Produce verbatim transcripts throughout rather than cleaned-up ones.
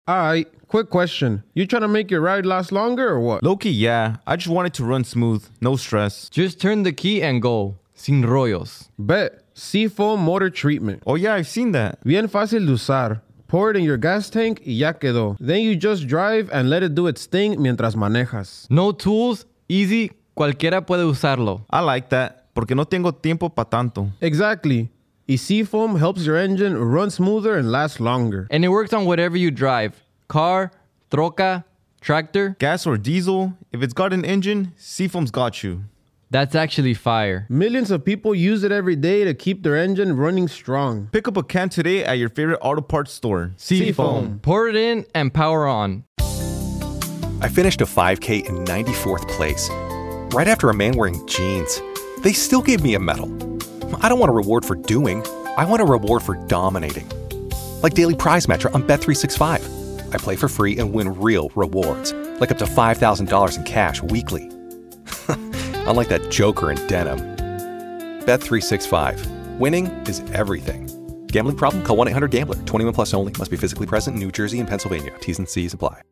Alright, quick question. You trying to make your ride last longer or what? Low-key, yeah. I just want it to run smooth, no stress. Just turn the key and go. Sin rollos. Bet. Seafoam Motor Treatment. Oh yeah, I've seen that. Bien fácil de usar. Pour it in your gas tank y ya quedó. Then you just drive and let it do its thing mientras manejas. No tools, easy, cualquiera puede usarlo. I like that, porque no tengo tiempo pa' tanto. Exactly. Y Seafoam helps your engine run smoother and last longer. And it works on whatever you drive. Car, troca, tractor. Gas or diesel, if it's got an engine, Seafoam's got you. That's actually fire. Millions of people use it every day to keep their engine running strong. Pick up a can today at your favorite auto parts store. Seafoam. Pour it in and power on. I finished a five K in ninety-fourth place, right after a man wearing jeans. They still gave me a medal. I don't want a reward for doing. I want a reward for dominating. Like Daily Prize Match on Bet three sixty-five. I play for free and win real rewards, like up to five thousand dollars in cash weekly. Unlike that joker in denim. Bet three sixty-five. Winning is everything. Gambling problem? Call one eight hundred gambler. twenty-one plus only. Must be physically present in New Jersey and Pennsylvania. T's and C's apply.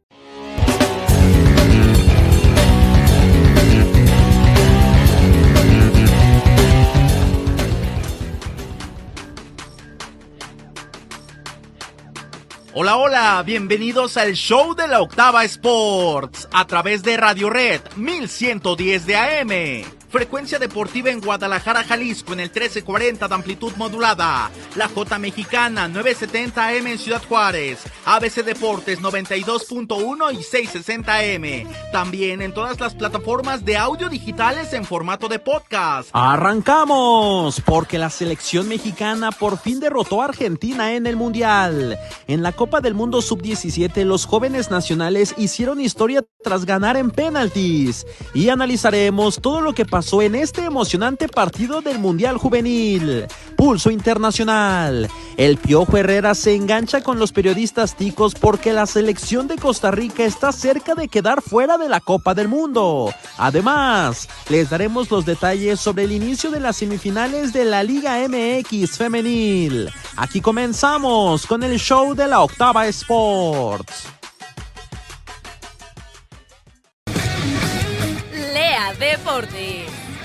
Hola, hola, bienvenidos al show de la Octava Sports a través de Radio Red mil ciento diez de A M. Frecuencia deportiva en Guadalajara, Jalisco en el trece cuarenta de amplitud modulada. La J Mexicana nueve setenta A M en Ciudad Juárez. A B C Deportes noventa y dos punto uno y seiscientos sesenta A M. También en todas las plataformas de audio digitales en formato de podcast. ¡Arrancamos! Porque la selección mexicana por fin derrotó a Argentina en el Mundial. En la Copa del Mundo sub diecisiete, los jóvenes nacionales hicieron historia tras ganar en penaltis. Y analizaremos todo lo que pasó pasó en este emocionante partido del Mundial Juvenil. Pulso Internacional. El Piojo Herrera se engancha con los periodistas ticos porque la selección de Costa Rica está cerca de quedar fuera de la Copa del Mundo. Además, les daremos los detalles sobre el inicio de las semifinales de la Liga M X Femenil. Aquí comenzamos con el show de la Octava Sports. Lea Deportes.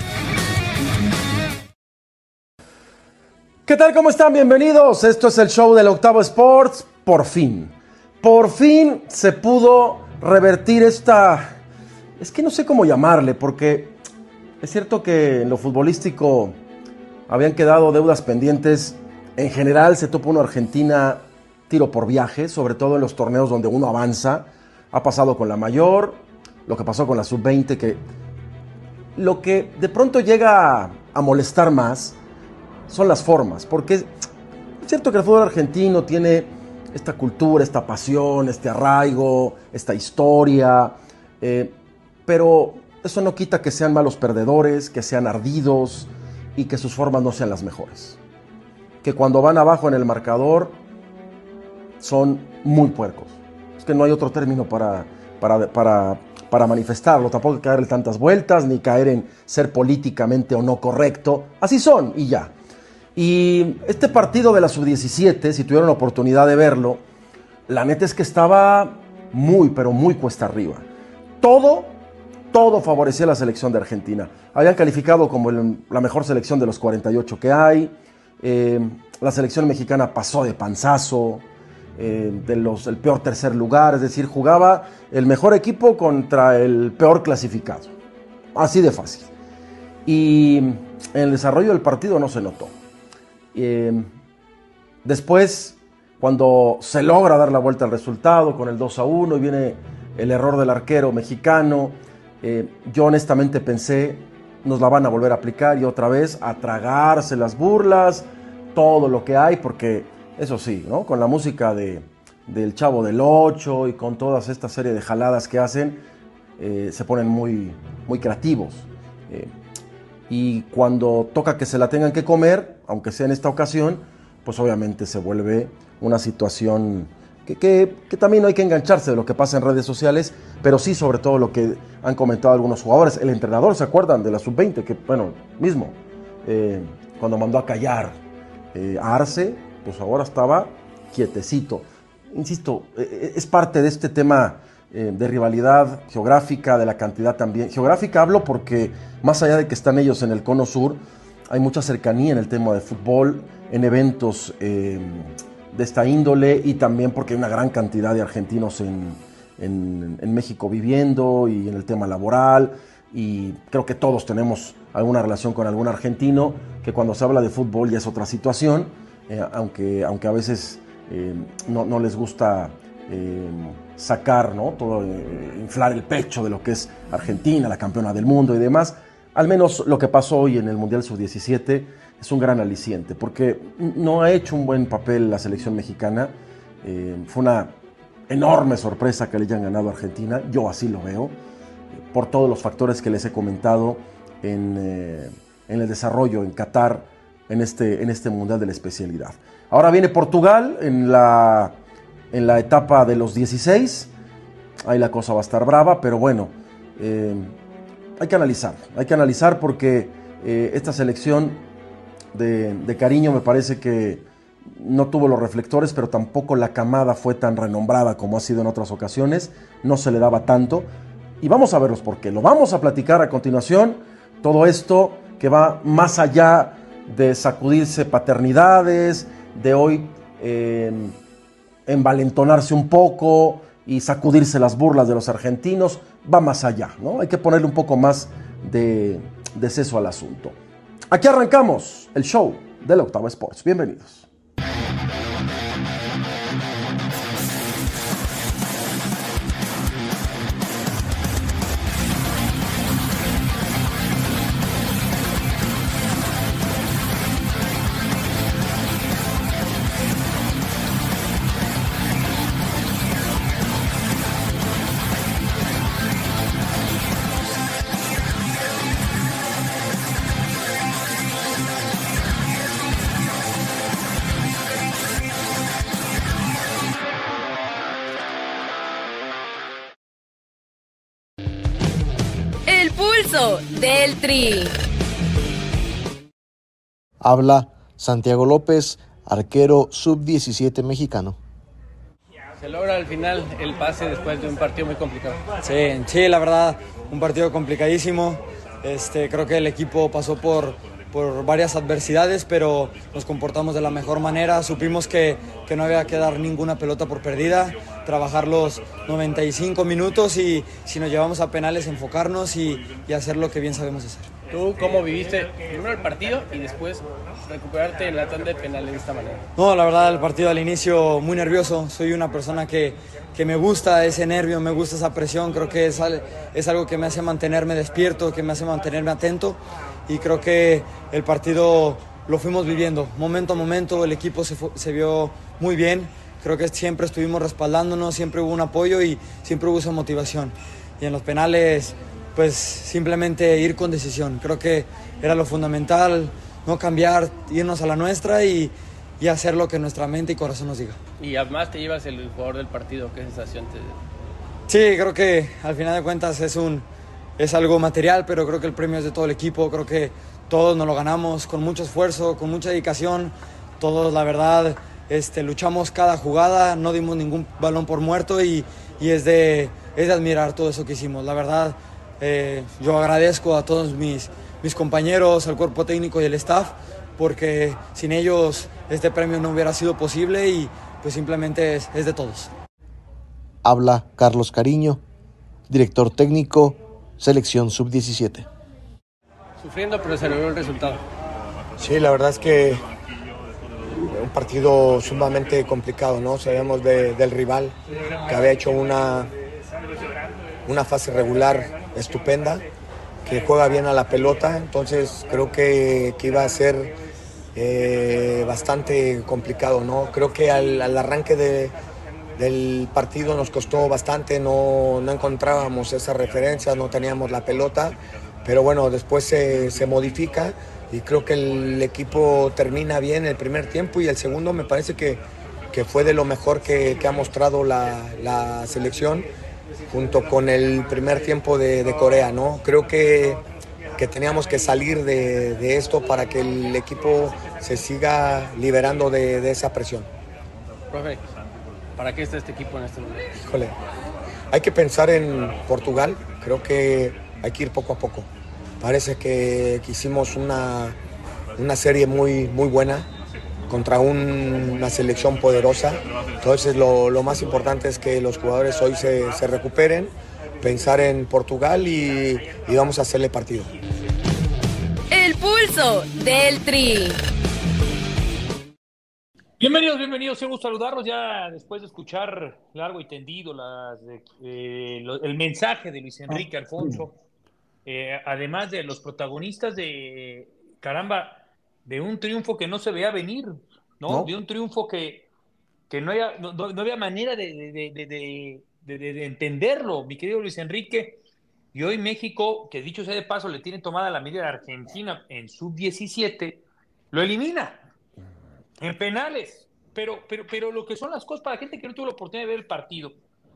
¿Qué tal? ¿Cómo están? Bienvenidos. Esto es el show del Octavo Sports. Por fin. Por fin se pudo revertir esta... Es que no sé cómo llamarle, porque es cierto que en lo futbolístico habían quedado deudas pendientes. En general se topa una Argentina tiro por viaje, sobre todo en los torneos donde uno avanza. Ha pasado con la mayor, lo que pasó con la sub veinte, que lo que de pronto llega a, a molestar más son las formas, porque es cierto que el fútbol argentino tiene esta cultura, esta pasión, este arraigo, esta historia, eh, pero eso no quita que sean malos perdedores, que sean ardidos y que sus formas no sean las mejores. Que cuando van abajo en el marcador son muy puercos. Es que no hay otro término para, para, para, para manifestarlo. Tampoco hay que darle tantas vueltas ni caer en ser políticamente o no correcto. Así son y ya. Y este partido de la sub diecisiete, si tuvieron la oportunidad de verlo, la neta es que estaba muy, pero muy cuesta arriba. Todo, todo favorecía a la selección de Argentina. Habían calificado como el, la mejor selección de los cuarenta y ocho que hay. Eh, la selección mexicana pasó de panzazo, eh, de los, el peor tercer lugar, es decir, jugaba el mejor equipo contra el peor clasificado. Así de fácil. Y en el desarrollo del partido no se notó. Eh, después, cuando se logra dar la vuelta al resultado con el dos a uno y viene el error del arquero mexicano, eh, yo honestamente pensé, nos la van a volver a aplicar y otra vez a tragarse las burlas, todo lo que hay, porque eso sí, ¿no? Con la música de, del Chavo del Ocho y con toda esta serie de jaladas que hacen, eh, se ponen muy, muy creativos. Eh, y cuando toca que se la tengan que comer, aunque sea en esta ocasión, pues obviamente se vuelve una situación que, que, que también no hay que engancharse de lo que pasa en redes sociales, pero sí sobre todo lo que han comentado algunos jugadores. El entrenador, ¿se acuerdan de la sub veinte? Que, bueno, mismo, eh, cuando mandó a callar eh, a Arce, pues ahora estaba quietecito. insisto, eh, es parte de este tema eh, de rivalidad geográfica, de la cantidad también. Geográfica hablo porque más allá de que están ellos en el cono sur, hay mucha cercanía en el tema de fútbol, en eventos eh, de esta índole, y también porque hay una gran cantidad de argentinos en, en, en México viviendo y en el tema laboral, y creo que todos tenemos alguna relación con algún argentino, que cuando se habla de fútbol ya es otra situación, eh, aunque, aunque a veces eh, no, no les gusta eh, sacar, ¿no? Todo, eh, inflar el pecho de lo que es Argentina, la campeona del mundo y demás. Al menos lo que pasó hoy en el Mundial sub diecisiete es un gran aliciente, porque no ha hecho un buen papel la selección mexicana. Eh, fue una enorme sorpresa que le hayan ganado a Argentina, yo así lo veo, por todos los factores que les he comentado en, eh, en el desarrollo en Qatar, en este, en este Mundial de la especialidad. Ahora viene Portugal en la, en la etapa de los dieciséis, ahí la cosa va a estar brava, pero bueno, eh, hay que analizar, hay que analizar porque eh, esta selección de, de cariño me parece que no tuvo los reflectores, pero tampoco la camada fue tan renombrada como ha sido en otras ocasiones, no se le daba tanto, y vamos a verlos por qué. Lo vamos a platicar a continuación, todo esto que va más allá de sacudirse paternidades, de hoy eh, envalentonarse un poco y sacudirse las burlas de los argentinos, va más allá, ¿no? Hay que ponerle un poco más de, de seso al asunto. Aquí arrancamos el show de la Octava Sports. Bienvenidos. Del Tri. Habla Santiago López, arquero sub diecisiete mexicano. Se logra al final el pase después de un partido muy complicado. Sí, sí, la verdad, un partido complicadísimo. Este, creo que el equipo pasó por, por varias adversidades, pero nos comportamos de la mejor manera. Supimos que, que no había que dar ninguna pelota por perdida, trabajar los noventa y cinco minutos y si nos llevamos a penales enfocarnos y, y hacer lo que bien sabemos hacer. ¿Tú cómo viviste primero el partido y después recuperarte en la tanda de penales de esta manera? No, la verdad el partido al inicio muy nervioso. Soy una persona que, que me gusta ese nervio, me gusta esa presión. Creo que es, es algo que me hace mantenerme despierto, que me hace mantenerme atento y creo que el partido lo fuimos viviendo momento a momento. El equipo se, se vio muy bien. Creo que siempre estuvimos respaldándonos, siempre hubo un apoyo y siempre hubo esa motivación. Y en los penales, pues simplemente ir con decisión. Creo que era lo fundamental, no cambiar, irnos a la nuestra y, y hacer lo que nuestra mente y corazón nos diga. Y además te llevas el jugador del partido, ¿qué sensación te dio? Sí, creo que al final de cuentas es, un, es algo material, pero creo que el premio es de todo el equipo. Creo que todos nos lo ganamos con mucho esfuerzo, con mucha dedicación. Todos, la verdad... Este, luchamos cada jugada, no dimos ningún balón por muerto y, y es, de, es de admirar todo eso que hicimos. La verdad, eh, yo agradezco a todos mis, mis compañeros, al cuerpo técnico y el staff, porque sin ellos este premio no hubiera sido posible y pues simplemente es, es de todos. Habla Carlos Cariño, director técnico, selección sub diecisiete. Sufriendo, pero se logró el resultado. Sí, la verdad es que un partido sumamente complicado, ¿no? Sabíamos de, del rival, que había hecho una, una fase regular estupenda, que juega bien a la pelota, entonces creo que, que iba a ser eh, bastante complicado, ¿no? Creo que al, al arranque de, del partido nos costó bastante, no, no encontrábamos esas referencias, no teníamos la pelota, pero bueno, después se, se modifica. Y creo que el equipo termina bien el primer tiempo y el segundo me parece que, que fue de lo mejor que, que ha mostrado la, la selección junto con el primer tiempo de, de Corea, ¿no? Creo que, que teníamos que salir de, de esto para que el equipo se siga liberando de, de esa presión. Profe, ¿Para qué está este equipo en este momento? Híjole, hay que pensar en Portugal, creo que hay que ir poco a poco. Parece que, que hicimos una, una serie muy, muy buena contra un, una selección poderosa, entonces lo, lo más importante es que los jugadores hoy se, se recuperen, pensar en Portugal y, y vamos a hacerle partido. El pulso del Tri. Bienvenidos, bienvenidos, un gusto saludarlos ya después de escuchar largo y tendido las, eh, lo, el mensaje de Luis Enrique Alfonso, eh, además de los protagonistas de, caramba, de un triunfo que no se veía venir, ¿no? ¿No? De un triunfo que, que no, había, no, no había manera de, de, de, de, de, de, de entenderlo, mi querido Luis Enrique. Y hoy México, que dicho sea de paso, le tiene tomada la medida de Argentina en sub diecisiete, lo elimina en penales. Pero, pero, pero lo que son las cosas para la gente que no tuvo la oportunidad de ver el partido,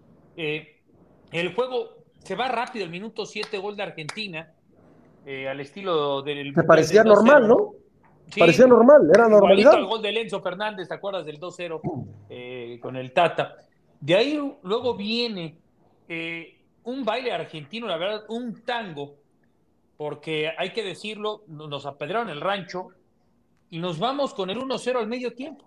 eh, el juego se va rápido, el minuto siete, gol de Argentina, eh, al estilo del... Te parecía del normal, ¿no? Sí, parecía normal, era normalidad. El gol de Lenzo Fernández, ¿te acuerdas del dos cero eh, con el Tata? De ahí luego viene eh, un baile argentino, la verdad, un tango, porque hay que decirlo, nos apedraron el rancho y nos vamos con el uno cero al medio tiempo.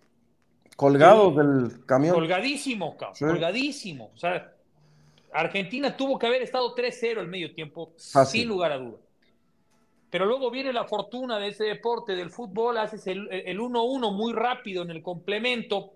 Colgados sí, del camión. Colgadísimo, cabrón, sí. colgadísimo. O sea, Argentina tuvo que haber estado tres cero al medio tiempo, Fácil. sin lugar a duda. Pero luego viene la fortuna de ese deporte, del fútbol, haces el, el uno uno muy rápido en el complemento,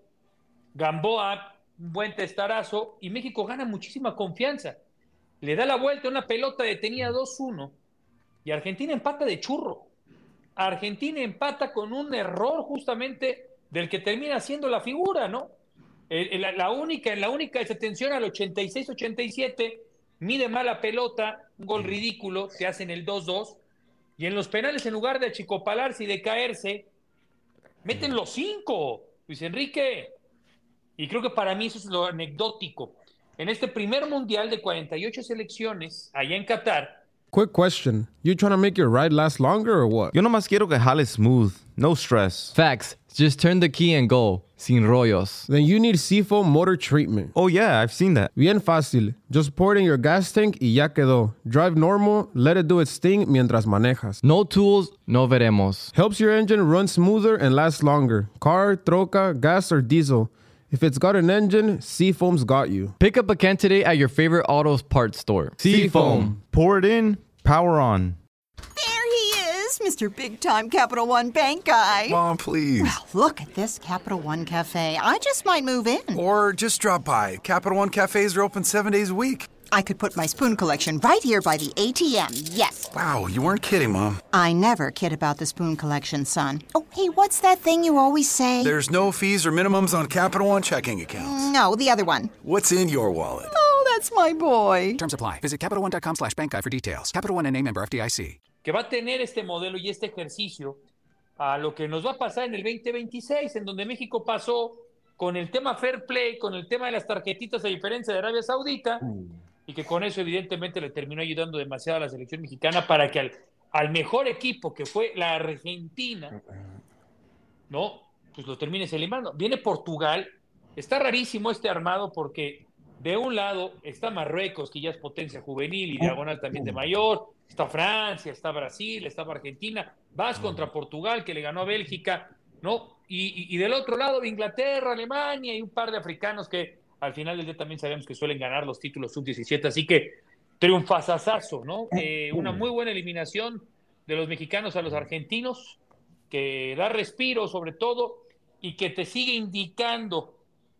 Gamboa, un buen testarazo, y México gana muchísima confianza. Le da la vuelta a una pelota detenida dos uno, y Argentina empata de churro. Argentina empata con un error justamente del que termina siendo la figura, ¿no? El, el, la única, la única desatención al ochenta y seis ochenta y siete, mide mal la pelota, un gol ridículo, se hacen el dos dos, y en los penales, en lugar de achicopalarse y de caerse, meten los cinco, Luis Enrique. Y creo que para mí eso es lo anecdótico. En este primer mundial de cuarenta y ocho selecciones, allá en Qatar. Quick question. You trying to make your ride last longer or what? Yo nomás quiero que jale smooth. No stress. Facts. Just turn the key and go. Sin rollos. Then you need Seafoam Motor Treatment. Oh yeah, I've seen that. Bien fácil. Just pour it in your gas tank y ya quedó. Drive normal, let it do its thing mientras manejas. No tools, no veremos. Helps your engine run smoother and last longer. Car, troca, gas, or diesel. If it's got an engine, Seafoam's got you. Pick up a can today at your favorite auto parts store. Seafoam. Pour it in, power on. There he is, Mister Big Time Capital One Bank guy. Mom, please. Well, look at this Capital One Cafe. I just might move in. Or just drop by. Capital One cafes are open seven days a week. I could put my spoon collection right here by the A T M, yes. Wow, you weren't kidding, Mom. I never kid about the spoon collection, son. Oh, hey, what's that thing you always say? There's no fees or minimums on Capital One checking accounts. No, the other one. What's in your wallet? Oh, that's my boy. Terms apply. Visit CapitalOne.com slash bank guide for details. Capital One N A member F D I C. Que va a tener este modelo y este ejercicio a lo que nos va a pasar en el veinte veintiséis, en donde México pasó con el tema fair play, con el tema de las tarjetitas, a diferencia de Arabia Saudita, mm. y que con eso evidentemente le terminó ayudando demasiado a la selección mexicana para que al, al mejor equipo, que fue la Argentina, ¿no? Pues lo termines eliminando. Viene Portugal, está rarísimo este armado porque de un lado está Marruecos, que ya es potencia juvenil y diagonal también de mayor, está Francia, está Brasil, está Argentina, vas contra Portugal, que le ganó a Bélgica, ¿no? Y, y, y del otro lado Inglaterra, Alemania y un par de africanos que al final del día también sabemos que suelen ganar los títulos sub diecisiete, así que triunfazazazo, ¿no? Eh, una muy buena eliminación de los mexicanos a los argentinos, que da respiro sobre todo, y que te sigue indicando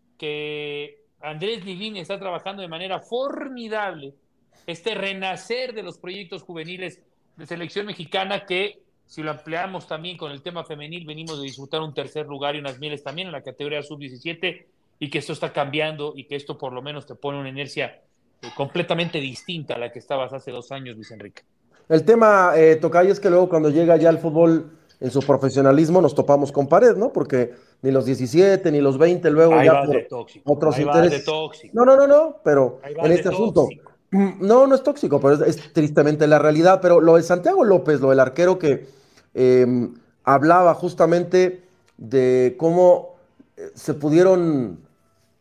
que Andrés Lilini está trabajando de manera formidable este renacer de los proyectos juveniles de selección mexicana, que si lo ampliamos también con el tema femenil, venimos de disfrutar un tercer lugar y unas mieles también en la categoría sub diecisiete, y que esto está cambiando y que esto por lo menos te pone una inercia eh, completamente distinta a la que estabas hace dos años, Luis Enrique. El tema, eh, Tocayo, es que luego cuando llega ya el fútbol en su profesionalismo nos topamos con pared, ¿no? Porque ni los diecisiete ni los veinte luego ahí ya por de tóxico. otros ahí intereses. De tóxico. No, no, no, no, pero en este asunto. No, no es tóxico, pero es, es tristemente la realidad. Pero lo de Santiago López, lo del arquero que eh, hablaba justamente de cómo se pudieron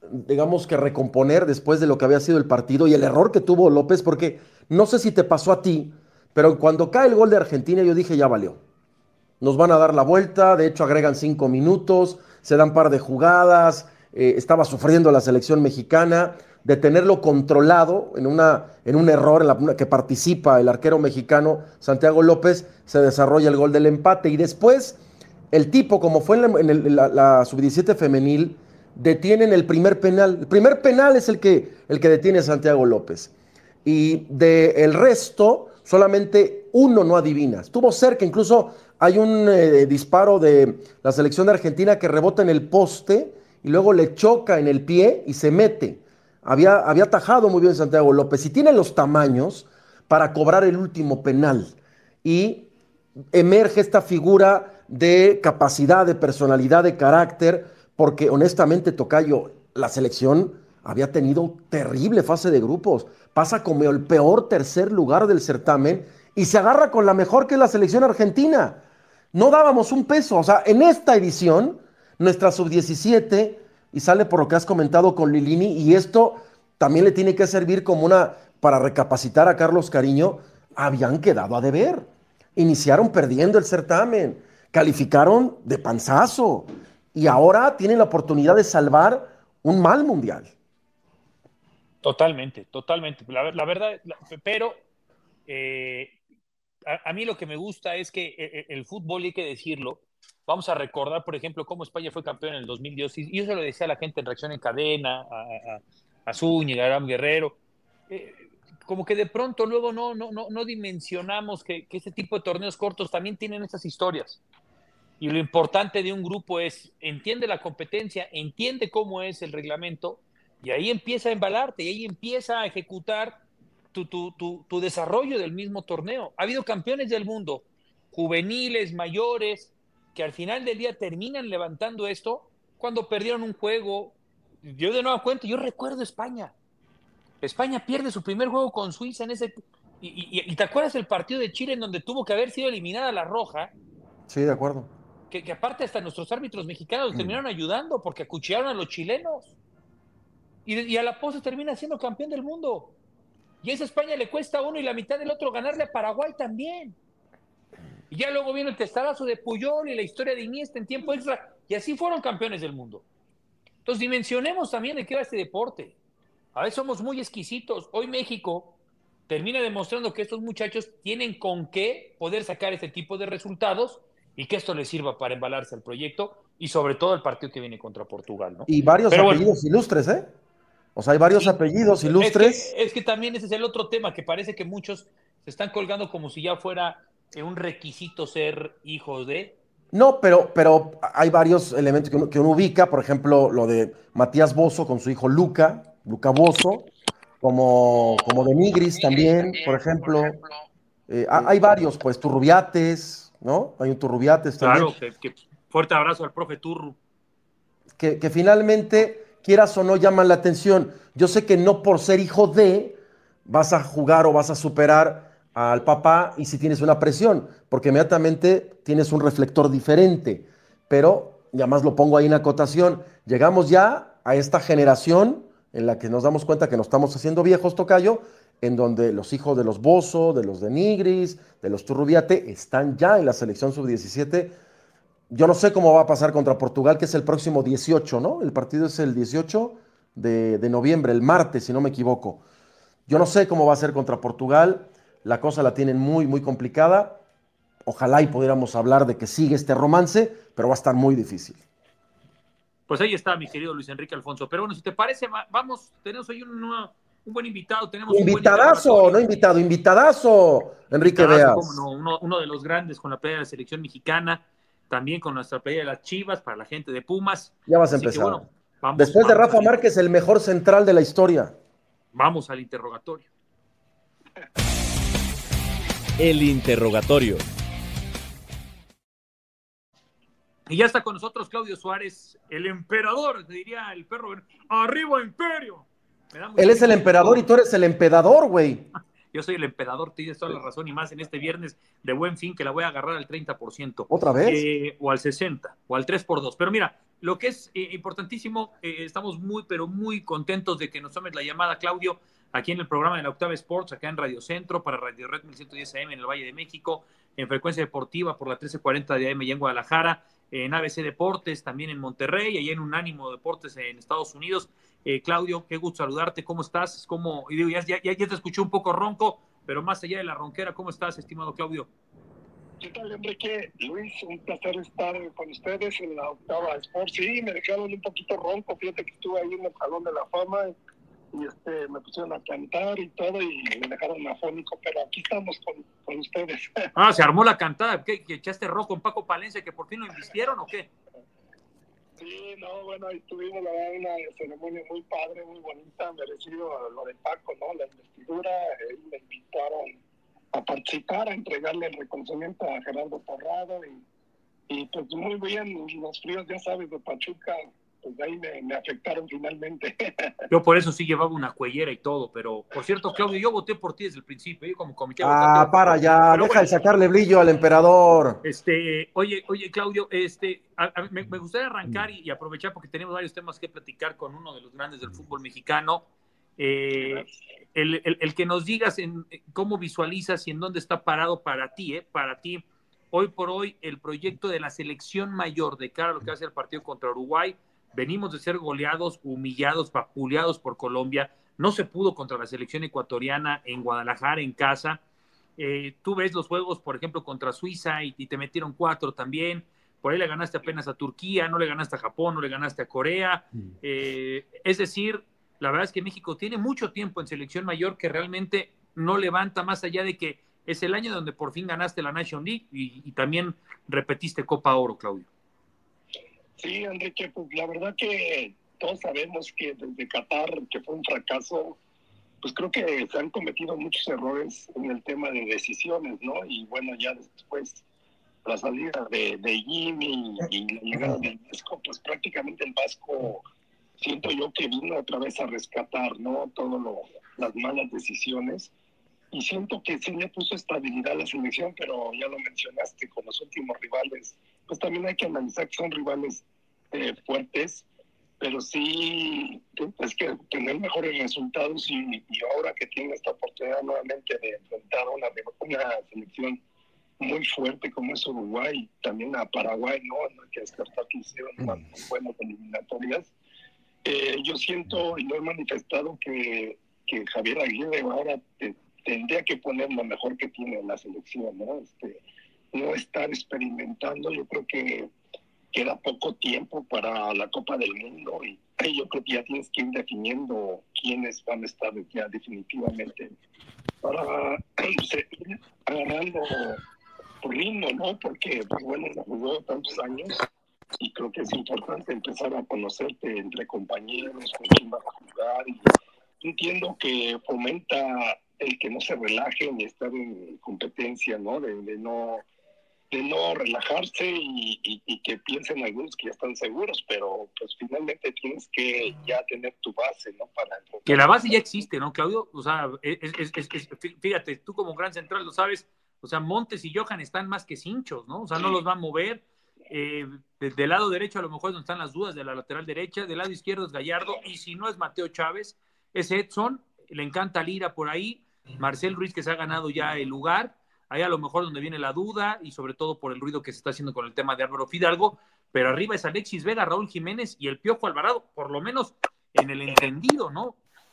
digamos que recomponer después de lo que había sido el partido y el error que tuvo López, porque no sé si te pasó a ti, pero cuando cae el gol de Argentina yo dije, ya valió. Nos van a dar la vuelta, de hecho agregan cinco minutos, se dan par de jugadas, eh, estaba sufriendo la selección mexicana, de tenerlo controlado en, una, en un error en la que participa el arquero mexicano Santiago López, se desarrolla el gol del empate y después el tipo, como fue en la, en el, en la, la sub diecisiete femenil, detienen el primer penal. El primer penal es el que, el que detiene a Santiago López. Y del resto, solamente uno no adivina. Estuvo cerca, incluso hay un eh, disparo de la selección de Argentina que rebota en el poste y luego le choca en el pie y se mete. Había, había atajado muy bien Santiago López y tiene los tamaños para cobrar el último penal. Y emerge esta figura de capacidad, de personalidad, de carácter, porque honestamente, Tocayo, la selección había tenido terrible fase de grupos, pasa como el peor tercer lugar del certamen y se agarra con la mejor, que es la selección argentina. No dábamos un peso, o sea, en esta edición, nuestra sub diecisiete, y sale por lo que has comentado con Lilini, y esto también le tiene que servir como una, para recapacitar a Carlos Cariño, habían quedado a deber. Iniciaron perdiendo el certamen, calificaron de panzazo y ahora tienen la oportunidad de salvar un mal mundial. Totalmente, totalmente. La, la verdad, la, pero eh, a, a mí lo que me gusta es que el, el fútbol, hay que decirlo, vamos a recordar, por ejemplo, cómo España fue campeón en el dos mil diez, y yo se lo decía a la gente en Reacción en Cadena, a, a, a Zúñiga, a Aram Guerrero, eh, como que de pronto luego no, no, no, no dimensionamos que, que este tipo de torneos cortos también tienen estas historias. Y lo importante de un grupo es, entiende la competencia, entiende cómo es el reglamento, y ahí empieza a embalarte, y ahí empieza a ejecutar tu, tu, tu, tu desarrollo del mismo torneo. Ha habido campeones del mundo, juveniles, mayores, que al final del día terminan levantando esto cuando perdieron un juego. Yo de nuevo cuento, yo recuerdo España. España pierde su primer juego con Suiza en ese... Y, y, y te acuerdas el partido de Chile en donde tuvo que haber sido eliminada la roja. Sí, de acuerdo. Que, que aparte hasta nuestros árbitros mexicanos mm. terminaron ayudando porque acuchillaron a los chilenos. Y, y a la postre termina siendo campeón del mundo. Y a esa España le cuesta a uno y la mitad del otro ganarle a Paraguay también. Y ya luego viene el testarazo de Puyol y la historia de Iniesta en tiempo extra. Y así fueron campeones del mundo. Entonces dimensionemos también de qué va este deporte. A veces somos muy exquisitos. Hoy México termina demostrando que estos muchachos tienen con qué poder sacar este tipo de resultados y que esto les sirva para embalarse al proyecto y sobre todo el partido que viene contra Portugal, ¿no? Y varios Pero apellidos bueno, ilustres, ¿eh? O sea, hay varios sí, apellidos ilustres. Es que, es que también ese es el otro tema, que parece que muchos se están colgando como si ya fuera un requisito ser hijos de... No, pero, pero hay varios elementos que uno, que uno ubica, por ejemplo, lo de Matías Bozzo con su hijo Luca, Luca Bozzo, como, como de Nigris también, por ejemplo. Eh, hay varios, pues, Turrubiates, ¿no? Hay un Turrubiates también. Claro, que, que fuerte abrazo al profe Turru. Que, que finalmente, quieras o no, llaman la atención. Yo sé que no por ser hijo de vas a jugar o vas a superar al papá y si tienes una presión, porque inmediatamente tienes un reflector diferente. Pero, y además lo pongo ahí en acotación, llegamos ya a esta generación en la que nos damos cuenta que nos estamos haciendo viejos, Tocayo, en donde los hijos de los Bozzo, de los de Nigris, de los Turrubiate, están ya en la selección sub diecisiete. Yo no sé cómo va a pasar contra Portugal, que es el próximo dieciocho, ¿no? El partido es el dieciocho de, de noviembre, el martes, si no me equivoco. Yo no sé cómo va a ser contra Portugal, la cosa la tienen muy, muy complicada. Ojalá y pudiéramos hablar de que sigue este romance, pero va a estar muy difícil. Pues ahí está, mi querido Luis Enrique Alfonso. Pero bueno, si te parece, vamos, tenemos hoy un, un buen invitado. Tenemos invitadazo, un buen no invitado, invitadazo, Enrique Beas. No, uno, uno de los grandes con la pelea de la selección mexicana, también con nuestra pelea de las Chivas, para la gente de Pumas. Ya vas a Así empezar. Que, bueno, vamos, Después vamos de Rafa Márquez, el mejor central de la historia. Vamos al interrogatorio. El interrogatorio. Y ya está con nosotros Claudio Suárez, el emperador, te diría el perro. ¡Arriba, imperio! Él es el emperador y tú eres el empedador, güey. Yo soy el emperador, tienes toda la razón, y más en este viernes de Buen Fin, que la voy a agarrar al treinta por ciento. ¿Otra vez? Eh, o al sesenta, o al tres por dos. Pero mira, lo que es eh, importantísimo, eh, estamos muy, pero muy contentos de que nos tomes la llamada, Claudio, aquí en el programa de la Octava Sports, acá en Radio Centro, para Radio Red mil ciento diez A M en el Valle de México, en Frecuencia Deportiva por la trece cuarenta de A M y en Guadalajara, en A B C Deportes, también en Monterrey, y en Unánimo Deportes en Estados Unidos. Eh, Claudio, qué gusto saludarte, ¿cómo estás? ¿Cómo, y digo, ya, ya, ya te escuché un poco ronco, pero más allá de la ronquera, ¿cómo estás, estimado Claudio? ¿Qué tal, Enrique? Luis, un placer estar con ustedes en la Octava Sports. Sí, me dejaron un poquito ronco, fíjate que estuve ahí en el Salón de la Fama y este, me pusieron a cantar y todo y me dejaron afónico, pero aquí estamos con, con ustedes. Ah, se armó la cantada, ¿qué? ¿Que echaste rock con Paco Palencia, que por fin lo invistieron o qué? Sí, no, bueno, ahí tuvimos la verdad una ceremonia muy padre, muy bonita, merecido lo de Paco, ¿no? La investidura, eh, me invitaron a participar, a entregarle el reconocimiento a Gerardo Torrado y, y pues muy bien, los fríos, ya sabes, de Pachuca, pues de ahí me, me afectaron finalmente. Yo por eso sí llevaba una cuellera y todo, pero por cierto, Claudio, yo voté por ti desde el principio, yo como comité. Ah, para ya, pero deja bueno, de sacarle brillo al emperador. Este, oye, oye, Claudio, este, a, a, me, me gustaría arrancar y, y aprovechar porque tenemos varios temas que platicar con uno de los grandes del fútbol mexicano. Eh, el, el, el que nos digas en cómo visualizas y en dónde está parado para ti, eh, para ti, hoy por hoy, el proyecto de la selección mayor de cara a lo que va a ser el partido contra Uruguay. Venimos de ser goleados, humillados, vapuleados por Colombia. No se pudo contra la selección ecuatoriana en Guadalajara, en casa. Eh, tú ves los juegos, por ejemplo, contra Suiza y, y te metieron cuatro también. Por ahí le ganaste apenas a Turquía, no le ganaste a Japón, no le ganaste a Corea. Eh, es decir, la verdad es que México tiene mucho tiempo en selección mayor que realmente no levanta, más allá de que es el año donde por fin ganaste la Nation League y, y también repetiste Copa Oro, Claudio. Sí, Enrique, pues la verdad que todos sabemos que desde Qatar, que fue un fracaso, pues creo que se han cometido muchos errores en el tema de decisiones, ¿no? Y bueno, ya después la salida de, de Jimmy y la llegada del Vasco, pues prácticamente el Vasco, siento yo que vino otra vez a rescatar, ¿no? Todas las malas decisiones. Y siento que sí le puso estabilidad a la selección, pero ya lo mencionaste, con los últimos rivales, pues también hay que analizar que son rivales eh, fuertes, pero sí es que tener mejores resultados y, y ahora que tiene esta oportunidad nuevamente de enfrentar una, una selección muy fuerte como es Uruguay, también a Paraguay, no, no hay que descartar que hicieron unas buenas eliminatorias. Eh, yo siento y lo he manifestado que, que Javier Aguirre ahora te, tendría que poner lo mejor que tiene en la selección, ¿no? Este, no estar experimentando, yo creo que queda poco tiempo para la Copa del Mundo y, y yo creo que ya tienes que ir definiendo quiénes van a estar ya definitivamente para seguir agarrando ritmo, ¿no? Porque, pues bueno, no jugó tantos años y creo que es importante empezar a conocerte entre compañeros, con quién vas a jugar. Y entiendo que fomenta el que no se relaje ni estar en competencia, ¿no? De, de no de no relajarse y, y, y que piensen algunos que ya están seguros, pero pues finalmente tienes que ya tener tu base, ¿no? Para que la base ya existe, ¿no, Claudio? O sea, es, es, es, es, fíjate, tú como gran central lo sabes, o sea, Montes y Johan están más que cinchos, ¿no? O sea, no los va a mover. Eh, de, del lado derecho a lo mejor es donde están las dudas de la lateral derecha, del lado izquierdo es Gallardo, y si no es Mateo Chávez, es Edson, le encanta Lira por ahí, Marcel Ruiz que se ha ganado ya el lugar, ahí a lo mejor donde viene la duda, y sobre todo por el ruido que se está haciendo con el tema de Álvaro Fidalgo, pero arriba es Alexis Vega, Raúl Jiménez y el Piojo Alvarado, por lo menos en el entendido, ¿no?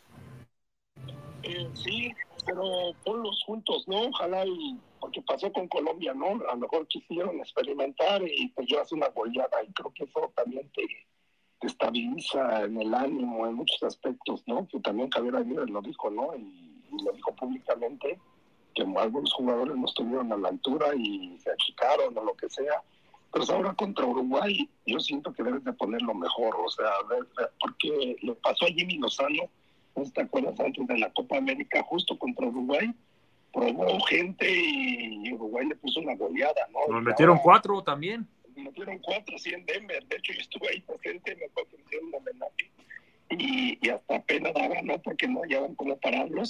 Eh, sí, pero ponlos juntos, ¿no? Ojalá, y porque pasó con Colombia, ¿no? A lo mejor quisieron experimentar y pues llevas una goleada, y creo que eso también te, te estabiliza en el ánimo, en muchos aspectos, ¿no? Que también Javier Aguirre lo dijo, ¿no? Y, y lo dijo públicamente, que algunos jugadores no estuvieron a la altura y se achicaron o lo que sea. Pero ahora contra Uruguay, yo siento que debes de ponerlo mejor, o sea, porque le pasó a Jimmy Lozano, ¿no te acuerdas? Antes de la Copa América, justo contra Uruguay, probó gente y Uruguay le puso una goleada, ¿no? Nos metieron cuatro también. Metieron cuatro, sí, en Denver. De hecho, yo estuve ahí presente, me acuerdo que me hicieron un homenaje. Y, y hasta pena daba, ¿no? Porque no hallaban cómo pararlos.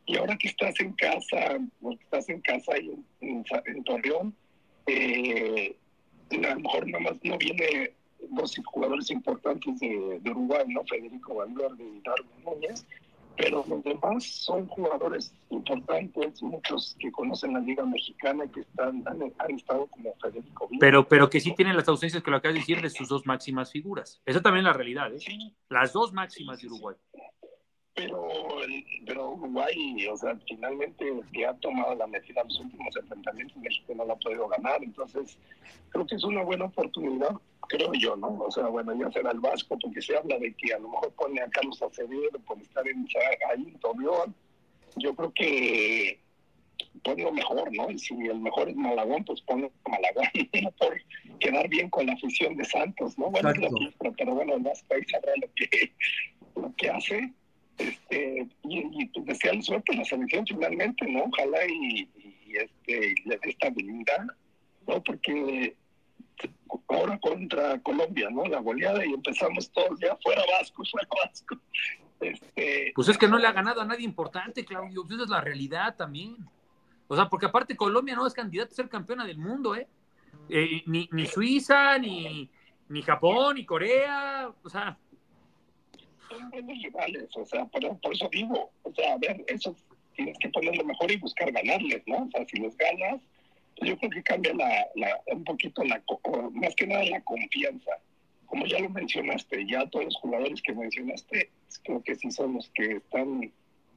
y ahora que estás en casa, porque estás en casa y en, en, en Torreón, eh, a lo mejor nada más no viene dos jugadores importantes de, de Uruguay, ¿no? Federico Valverde y Darwin Núñez, pero los demás son jugadores importantes, muchos que conocen la Liga Mexicana, que están han, han estado como Federico Villa. Pero, pero que sí tienen las ausencias que lo acabas de decir de sus dos máximas figuras. Esa también es la realidad, ¿eh? Sí. Las dos máximas de Uruguay. Pero, pero Uruguay, o sea, finalmente que ha tomado la medida en los últimos enfrentamientos, México no la ha podido ganar, entonces creo que es una buena oportunidad, creo yo, ¿no? O sea, bueno, ya será el Vasco, porque se habla de que a lo mejor pone a Carlos Acevedo por estar en, ahí en Torreón. Yo creo que pone lo mejor, ¿no? Y si el mejor es Malagón, pues pone a Malagón, no por quedar bien con la afición de Santos, ¿no? Bueno, es lo que, pero bueno, el Vasco ahí sabrá lo que, lo que hace. Este, y, y pues desearle suerte a la selección finalmente, ¿no? Ojalá y, y este, le dé estabilidad, ¿no? Porque ahora contra Colombia, ¿no? La goleada y empezamos todos ya fuera Vasco, fuera Vasco. Este, pues es que no le ha ganado a nadie importante, Claudio. Esa es la realidad también. O sea, porque aparte Colombia no es candidata a ser campeona del mundo, ¿eh? eh ni, ni Suiza, ni, ni Japón, ni Corea, o sea... Son buenos rivales, o sea, por, por eso digo, o sea, a ver, eso tienes que ponerlo mejor y buscar ganarles, ¿no? O sea, si los ganas, pues yo creo que cambia la, la, un poquito, la más que nada la confianza. Como ya lo mencionaste, ya todos los jugadores que mencionaste, creo que sí son los que están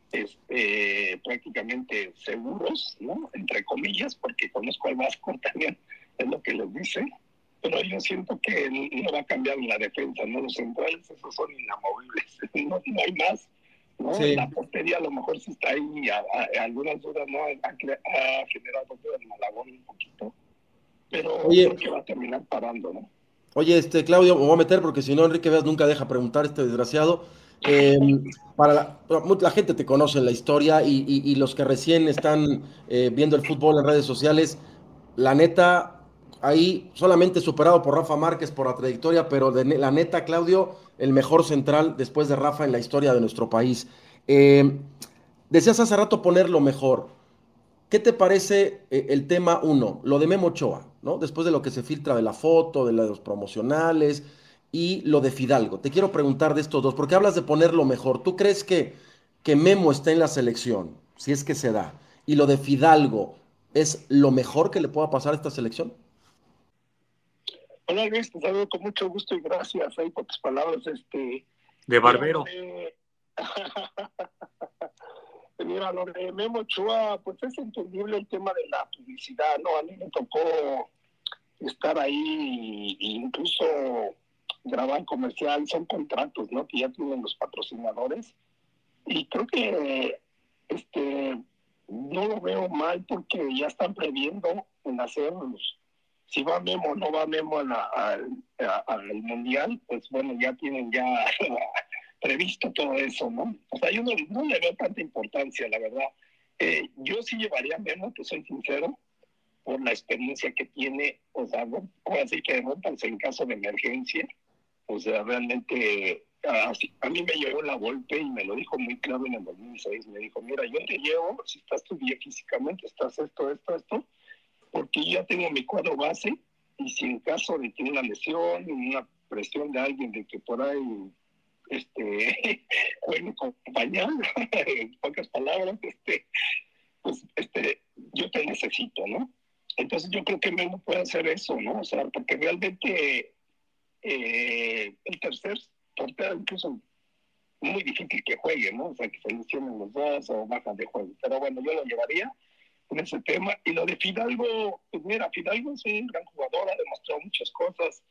este, prácticamente seguros, ¿no? Entre comillas, porque conozco al Vasco también, es lo que les dice. Pero yo siento que no va a cambiar la defensa, ¿no? Los centrales, esos son inamovibles, no, no hay más, ¿no? Sí. La portería a lo mejor sí está ahí, a, a, a algunas dudas, ¿no? Ha, ha generado el Malagón un poquito, pero Oye, creo que va a terminar parando, ¿no? Oye, este, Claudio, me voy a meter porque si no, Enrique Veas nunca deja preguntar, este desgraciado. Eh, para la, la gente te conoce en la historia y, y, y los que recién están eh, viendo el fútbol en redes sociales, la neta... Ahí solamente superado por Rafa Márquez por la trayectoria, pero de la neta, Claudio, el mejor central después de Rafa en la historia de nuestro país. Eh, decías hace rato ponerlo mejor. ¿Qué te parece eh, el tema uno, lo de Memo Ochoa, ¿no? Después de lo que se filtra de la foto, de los promocionales y lo de Fidalgo. Te quiero preguntar de estos dos, porque hablas de ponerlo mejor. ¿Tú crees que, que Memo está en la selección, si es que se da, y lo de Fidalgo es lo mejor que le pueda pasar a esta selección? Hola Luis, te saludo con mucho gusto y gracias ahí por tus palabras. Este, de barbero. Eh, mira, lo de Memo Ochoa, pues es entendible el tema de la publicidad, ¿no? A mí me tocó estar ahí e incluso grabar comercial, son contratos, ¿no? Que ya tienen los patrocinadores. Y creo que este no lo veo mal porque ya están previendo en hacerlos. Si va Memo o no va Memo al Mundial, pues bueno, ya tienen ya previsto todo eso, ¿no? O sea, yo no, no le veo tanta importancia, la verdad. Eh, yo sí llevaría a Memo, te soy sincero, por la experiencia que tiene, o sea, no, así que rompanse en caso de emergencia. O sea, realmente, a, a mí me llegó la golpe y me lo dijo muy claro en el dos mil seis. Me dijo, mira, yo te llevo, si estás tú bien físicamente, estás esto, esto, esto, porque yo ya tengo mi cuadro base y si en caso de que una lesión, una presión de alguien de que por ahí este juegue acompañar, en pocas palabras, este, pues este, yo te necesito, ¿no? Entonces yo creo que Memo puede hacer eso, ¿no? O sea, porque realmente eh, el tercer portero incluso muy difícil que juegue, ¿no? O sea, que se lesionen los dos o bajan de juego. Pero bueno, yo lo llevaría en ese tema. Y lo de Fidalgo, pues mira, Fidalgo es un gran jugador, ha demostrado muchas cosas.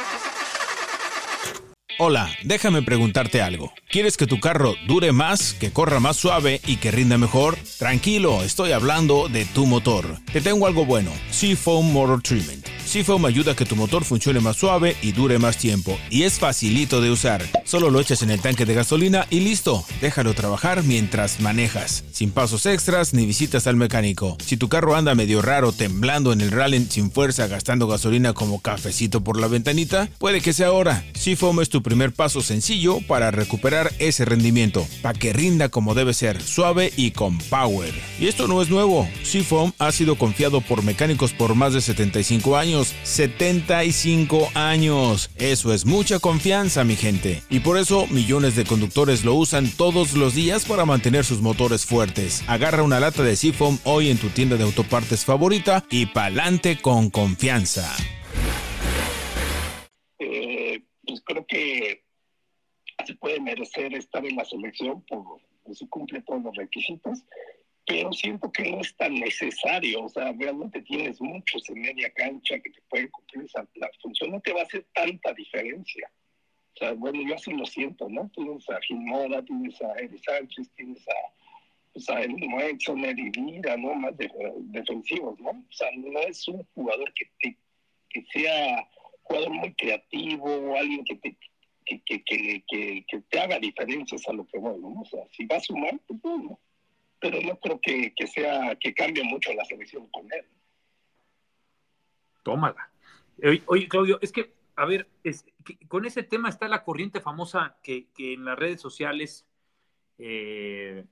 Hola, déjame preguntarte algo. ¿Quieres que tu carro dure más, que corra más suave y que rinda mejor? Tranquilo, estoy hablando de tu motor. Te tengo algo bueno, Seafoam Motor Treatment. Seafoam ayuda a que tu motor funcione más suave y dure más tiempo. Y es facilito de usar. Solo lo echas en el tanque de gasolina y listo. Déjalo trabajar mientras manejas. Sin pasos extras ni visitas al mecánico. Si tu carro anda medio raro, temblando en el rally sin fuerza, gastando gasolina como cafecito por la ventanita, puede que sea ahora. Seafoam es tu primer paso sencillo para recuperar ese rendimiento, para que rinda como debe ser, suave y con power. Y esto no es nuevo. Seafoam ha sido confiado por mecánicos por más de setenta y cinco años. setenta y cinco años. Eso es mucha confianza, mi gente. Y por eso millones de conductores lo usan todos los días para mantener sus motores fuertes. Agarra una lata de Seafoam hoy en tu tienda de autopartes favorita y pa'lante con confianza. Eh, pues creo que se puede merecer estar en la selección por si cumple todos los requisitos, pero siento que no es tan necesario. O sea, realmente tienes muchos en media cancha que te pueden cumplir esa la función, no te va a hacer tanta diferencia. O sea, bueno, yo así lo siento, ¿no? Tienes a Gil Mora, tienes a Eric Sánchez, tienes a, pues a el mismo Edson, Eric Vira, ¿no? Más de, defensivos, ¿no? O sea, no es un jugador que, te, que sea jugador muy creativo, alguien que te, que, que, que, que, que te haga diferencias a lo que voy, ¿no? O sea, si va a sumar, pues bueno. Pero no creo que, que sea que cambie mucho la selección con él. Tómala. Oye, oye, Claudio, es que, a ver, es, que con ese tema está la corriente famosa que, que en las redes sociales, eh,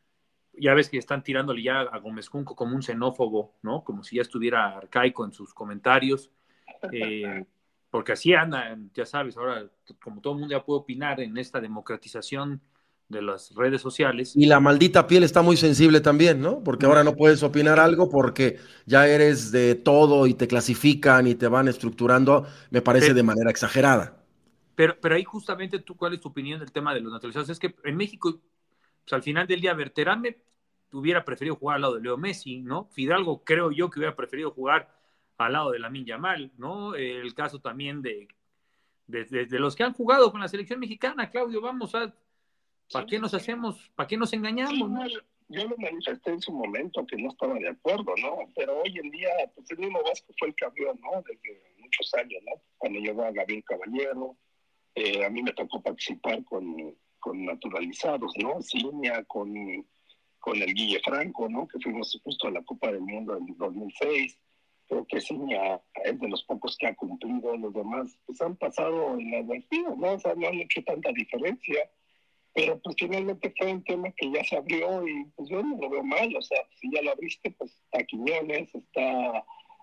ya ves que están tirándole ya a Gómez Junco como un xenófobo, ¿no? Como si ya estuviera arcaico en sus comentarios, eh, porque así anda, ya sabes, ahora como todo el mundo ya puede opinar en esta democratización de las redes sociales. Y la maldita piel está muy sensible también, ¿no? Porque ahora no puedes opinar algo porque ya eres de todo y te clasifican y te van estructurando, me parece pero, de manera exagerada. Pero, pero ahí justamente tú, ¿cuál es tu opinión del tema de los naturalizados? Es que en México, pues al final del día, Berterame hubiera preferido jugar al lado de Leo Messi, ¿no? Fidalgo creo yo que hubiera preferido jugar al lado de Lamine Yamal, ¿no? El caso también de, de, de, de los que han jugado con la selección mexicana, Claudio, vamos a... ¿Para qué nos hacemos? ¿Para qué nos engañamos? ¿no? Yo lo manifesté en su momento que no estaba de acuerdo, ¿no? Pero hoy en día, pues el mismo Vasco fue el campeón, ¿no? Desde muchos años, ¿no? Cuando llegó a Gabriel Caballero, eh, a mí me tocó participar con, con naturalizados, ¿no? Ciña, con, con el Guille Franco, ¿no? Que fuimos justo a la Copa del Mundo en dos mil seis. Creo que Ciña es de los pocos que ha cumplido. Los demás, pues han pasado en la vestido, ¿no? O sea, no han hecho tanta diferencia. Pero pues finalmente fue un tema que ya se abrió y pues yo no lo veo mal. O sea, si ya lo abriste, pues está Quiñones, está,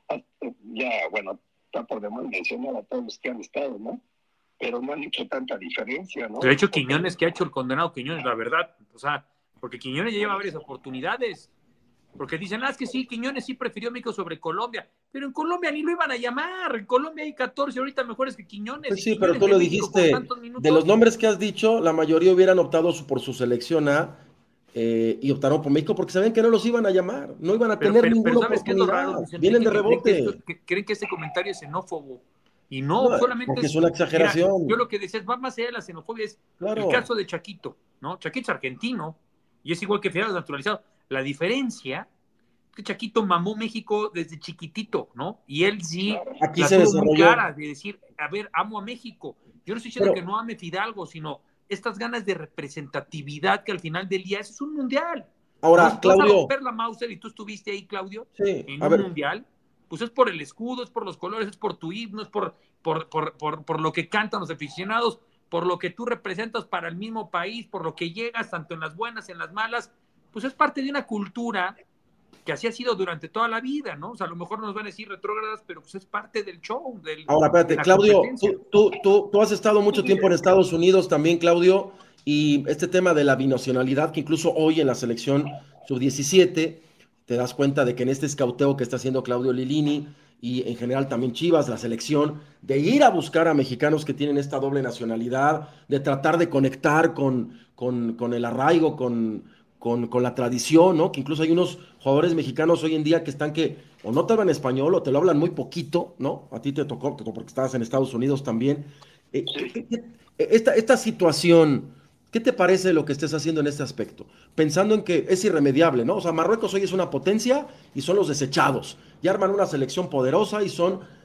ya, bueno, está por demás mencionar a todos los que han estado, ¿no? Pero no han hecho tanta diferencia, ¿no? De hecho, Quiñones, que ha hecho el condenado Quiñones, la verdad, o sea, porque Quiñones ya lleva varias oportunidades. Porque dicen, ah, es que sí, Quiñones sí prefirió México sobre Colombia. Pero en Colombia ni lo iban a llamar. En Colombia hay catorce ahorita mejores que Quiñones. Pues sí, Quiñones pero tú lo México dijiste. De los nombres que has dicho, la mayoría hubieran optado por su selección A eh, y optaron por México porque sabían que no los iban a llamar. No iban a pero, tener pero, ninguna pero ¿sabes oportunidad. Qué es lo raro, Luis Vienen de Enrique? rebote. ¿Creen que, esto, que, creen que este comentario es xenófobo? Y no, no solamente porque es una exageración. Mira, yo lo que decía es, va más allá de la xenofobia, es claro. El caso de Chaquito, ¿no? Chaquito es argentino y es igual que Fidalgo naturalizado. La diferencia es que Chaquito mamó México desde chiquitito, ¿no? Y él sí Aquí la se tuvo desarrolló. muy clara de decir, a ver, amo a México. Yo no estoy diciendo Pero, que no ame Fidalgo, sino estas ganas de representatividad que al final del día es un mundial. Ahora, Entonces, Claudio. vas a romper la Mauser y tú estuviste ahí, Claudio, Sí, en a un ver. mundial. Pues es por el escudo, es por los colores, es por tu himno, es por, por, por, por, por lo que cantan los aficionados, por lo que tú representas para el mismo país, por lo que llegas tanto en las buenas, en las malas. Pues es parte de una cultura que así ha sido durante toda la vida, ¿no? O sea, a lo mejor nos van a decir retrógradas, pero pues es parte del show. Del, Ahora, espérate, Claudio, tú, tú, tú, tú has estado mucho tiempo en Estados Unidos también, Claudio, y este tema de la binacionalidad, que incluso hoy en la selección sub diecisiete, te das cuenta de que en este escauteo que está haciendo Claudio Lilini, y en general también Chivas, la selección, de ir a buscar a mexicanos que tienen esta doble nacionalidad, de tratar de conectar con, con, con el arraigo, con... Con, con la tradición, ¿no? Que incluso hay unos jugadores mexicanos hoy en día que están que o no te hablan español o te lo hablan muy poquito, ¿no? A ti te tocó, te tocó porque estabas en Estados Unidos también. Eh, ¿qué, qué, esta, esta situación, ¿qué te parece lo que estés haciendo en este aspecto? Pensando en que es irremediable, ¿no? O sea, Marruecos hoy es una potencia y son los desechados. Y arman una selección poderosa y son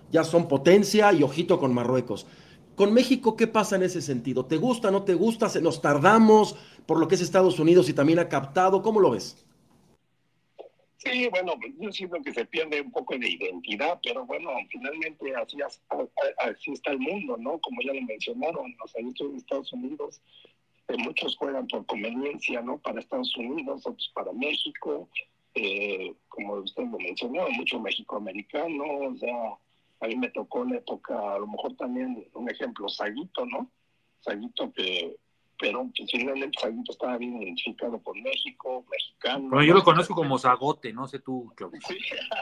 ya son potencia y ojito con Marruecos. Con México, ¿qué pasa en ese sentido? ¿Te gusta, no te gusta? ¿Se nos tardamos por lo que es Estados Unidos y también ha captado? ¿Cómo lo ves? Sí, bueno, yo siento que se pierde un poco de identidad, pero bueno, finalmente así, así está el mundo, ¿no? Como ya lo mencionaron, los árbitros de Estados Unidos, eh, muchos juegan por conveniencia, ¿no? Para Estados Unidos, otros para México, eh, como usted lo mencionó, mucho mexicoamericano, o sea, a mí me tocó la época, a lo mejor también un ejemplo, Saguito, ¿no? Saguito que... pero pues, finalmente Saguito estaba bien identificado por México, mexicano. Bueno, yo lo conozco como Zagote, no sé tú, Claudio. Sí.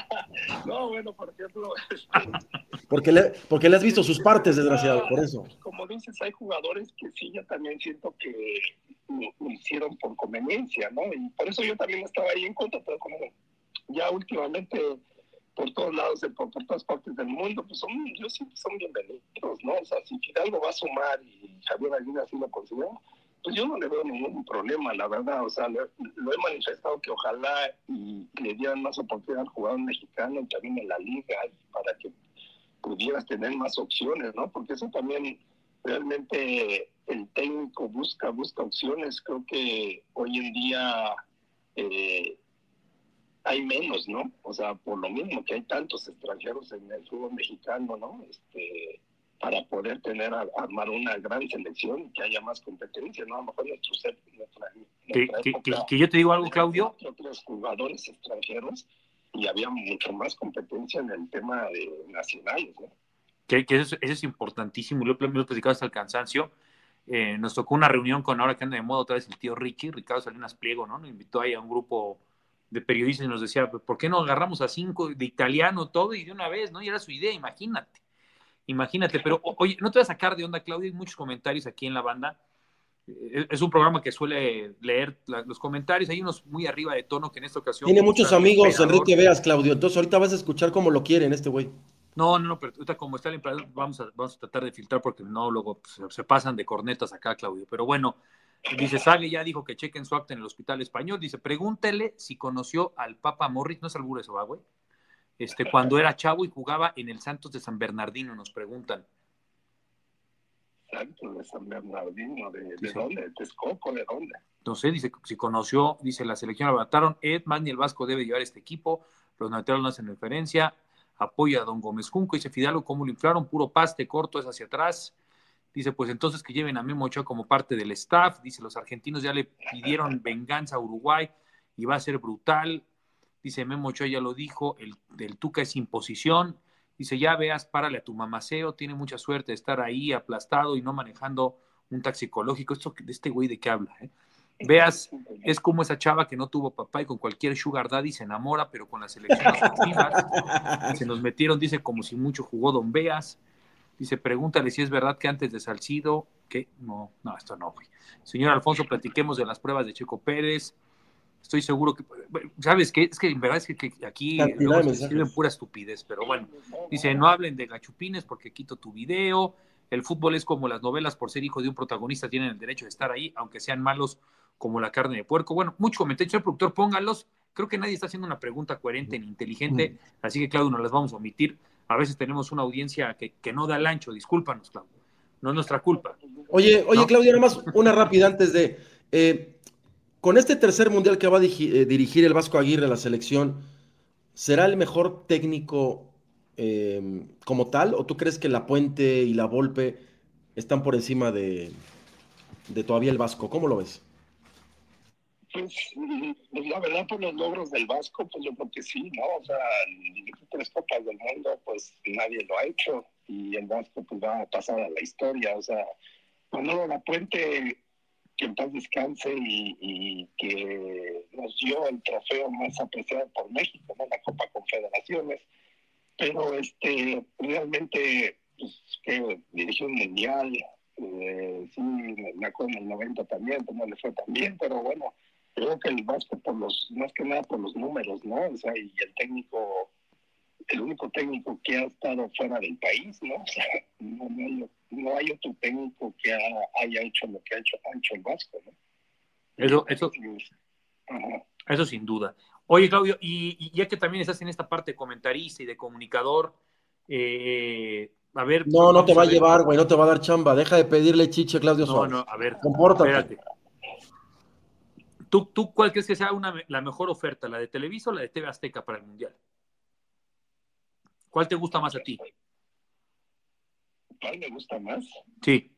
No, bueno, por ejemplo... Porque le, porque le has visto sus partes, desgraciado, por eso. Como dices, hay jugadores que sí, yo también siento que lo, lo hicieron por conveniencia, ¿no? Y por eso yo también estaba ahí en contra, pero como ya últimamente por todos lados, por, por todas partes del mundo, pues son, yo siento que son bienvenidos, ¿no? O sea, si Fidalgo va a sumar y Javier Aguirre así lo considera, pues yo no le veo ningún problema, la verdad. O sea, le, lo he manifestado que ojalá y le dieran más oportunidad al jugador mexicano y también en la liga para que pudieras tener más opciones, ¿no? Porque eso también realmente el técnico busca, busca opciones. Creo que hoy en día eh, hay menos, ¿no? O sea, por lo mismo que hay tantos extranjeros en el fútbol mexicano, ¿no? Este, para poder tener, a, armar una gran selección y que haya más competencia, ¿no? A lo mejor nuestro, nuestra, que, nuestra que, época, que, que yo te digo algo, Claudio. Otros jugadores extranjeros y había mucho más competencia en el tema de nacionales, ¿no? Que, que eso, eso es importantísimo, lo hemos platicado hasta el cansancio. Eh, nos tocó una reunión con, ahora que anda de moda otra vez el tío Richie, Ricardo Salinas Pliego, ¿no? Nos invitó ahí a un grupo de periodistas y nos decía, ¿por qué no agarramos a cinco de italiano todo y de una vez, ¿no? Y era su idea, imagínate. Imagínate, pero oye, no te vas a sacar de onda, Claudio, hay muchos comentarios aquí en la banda. Es un programa que suele leer la, los comentarios, hay unos muy arriba de tono que en esta ocasión... Tiene muchos amigos, emperador. Enrique Veas, Claudio, entonces ahorita vas a escuchar cómo lo quieren este güey. No, no, no, pero ahorita como está el emperador, vamos a, vamos a tratar de filtrar porque no, luego pues, se pasan de cornetas acá, Claudio. Pero bueno, dice, Sale ya dijo que chequen su acta en el Hospital Español, dice, pregúntele si conoció al Papa Morris, no es albur eso, va, güey. Este, cuando era chavo y jugaba en el Santos de San Bernardino, nos preguntan. Santos de San Bernardino, ¿de, de dónde? ¿De Texcoco? ¿De dónde? Entonces, dice, si conoció, dice, la selección la mataron, Ed, Magni el Vasco debe llevar este equipo, los naturales no hacen referencia, apoya a don Gómez Junco, dice Fidalgo, ¿cómo lo inflaron? Puro paste, corto, es hacia atrás. Dice, pues entonces que lleven a Memo Ochoa como parte del staff. Dice, los argentinos ya le pidieron venganza a Uruguay y va a ser brutal. Dice, Memo Ochoa ya lo dijo, el, el Tuca es imposición. Dice, ya Veas, párale a tu mamaceo, tiene mucha suerte de estar ahí aplastado y no manejando un taxi ecológico. Esto de este güey de qué habla, ¿eh? Veas, es como esa chava que no tuvo papá y con cualquier sugar daddy se enamora, pero con la selección ofensiva se nos metieron, dice, como si mucho jugó Don Veas. Dice, pregúntale si es verdad que antes de Salcido, que no, no, esto no, güey. Señor Alfonso, platiquemos de las pruebas de Checo Pérez. Estoy seguro que, ¿sabes qué? Es que en verdad es que, que aquí luego se escriben pura estupidez, pero bueno. Dice, no hablen de gachupines porque quito tu video. El fútbol es como las novelas, por ser hijo de un protagonista tienen el derecho de estar ahí, aunque sean malos como la carne de puerco. Bueno, muchos comentarios, señor productor, pónganlos. Creo que nadie está haciendo una pregunta coherente ni inteligente, así que, Claudio, no las vamos a omitir. A veces tenemos una audiencia que, que no da el ancho, discúlpanos, Claudio. No es nuestra culpa. Oye, oye, ¿no? Claudio, nada más una rápida antes de... Eh, con este tercer mundial que va a dirigir, eh, dirigir el Vasco Aguirre a la selección, ¿será el mejor técnico eh, como tal? ¿O tú crees que La Puente y La Volpe están por encima de, de todavía el Vasco? ¿Cómo lo ves? Pues, la verdad, por los logros del Vasco, pues yo creo que sí, ¿no? O sea, tres copas del mundo, pues nadie lo ha hecho y el Vasco pues va a pasar a la historia. O sea, Manolo La Puente, que en paz descanse y, y que nos dio el trofeo más apreciado por México, ¿no? La Copa Confederaciones. Pero este realmente, pues, que dirigió un mundial, eh, sí, me acuerdo en el noventa también, pues no le fue tan bien, pero bueno, creo que el Vasco, por los, más que nada por los números, ¿no? O sea, y el técnico, el único técnico que ha estado fuera del país, ¿no? O sea, no, no, hay, no hay otro técnico que ha, haya hecho lo que ha hecho, ha hecho el Vasco, ¿no? Eso, eso, Ajá. eso sin duda. Oye, Claudio, y, y ya que también estás en esta parte de comentarista y de comunicador, Eh, a ver. No, no te va a, a llevar, güey, no te va a dar chamba. Deja de pedirle chiche a Claudio no, Suárez. No, no, a ver. Compórtate. Espérate. ¿Tú, ¿Tú cuál crees que sea una, la mejor oferta? ¿La de Televisa o la de T V Azteca para el Mundial? ¿Cuál te gusta más a ti? ¿Cuál me gusta más? Sí.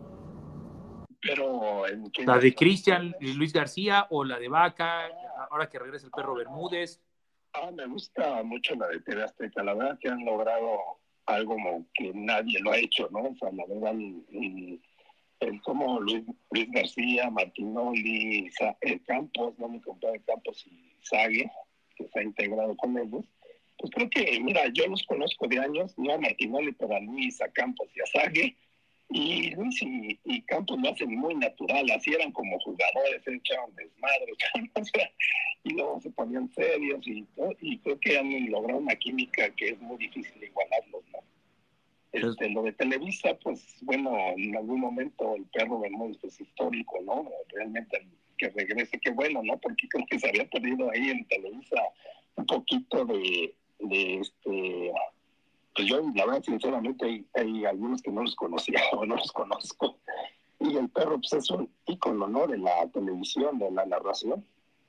Pero ¿en qué? ¿La de Cristian Luis García o la de Vaca, ahora que regresa el Perro Bermúdez? Ah, me gusta mucho la de T V Azteca. La verdad que han logrado algo como que nadie lo ha hecho, ¿no? O sea, la verdad, el, el, el como Luis, Luis García, Martinoli, Sa, el Campos, ¿no? Mi compadre Campos y Sague, que se ha integrado con ellos. Pues creo que, mira, yo los conozco de años, no a Martinoli, pero a Luis, a Campos y a Sague. Y Luis y, y Campos lo hacen muy natural, así eran como jugadores, se echaban desmadre, o sea, y luego se ponían serios y, ¿no? Y creo que han logrado una química que es muy difícil igualarlos, ¿no? Este, lo de Televisa, pues bueno, en algún momento el Perro Bermúdez es histórico, ¿no? Realmente que regrese, qué bueno, ¿no? Porque creo que se había perdido ahí en Televisa un poquito de, de este... Pues yo, la verdad, sinceramente, hay, hay algunos que no los conocía o no los conozco. Y el Perro, pues, es un ícono, ¿no? De la televisión, de la narración.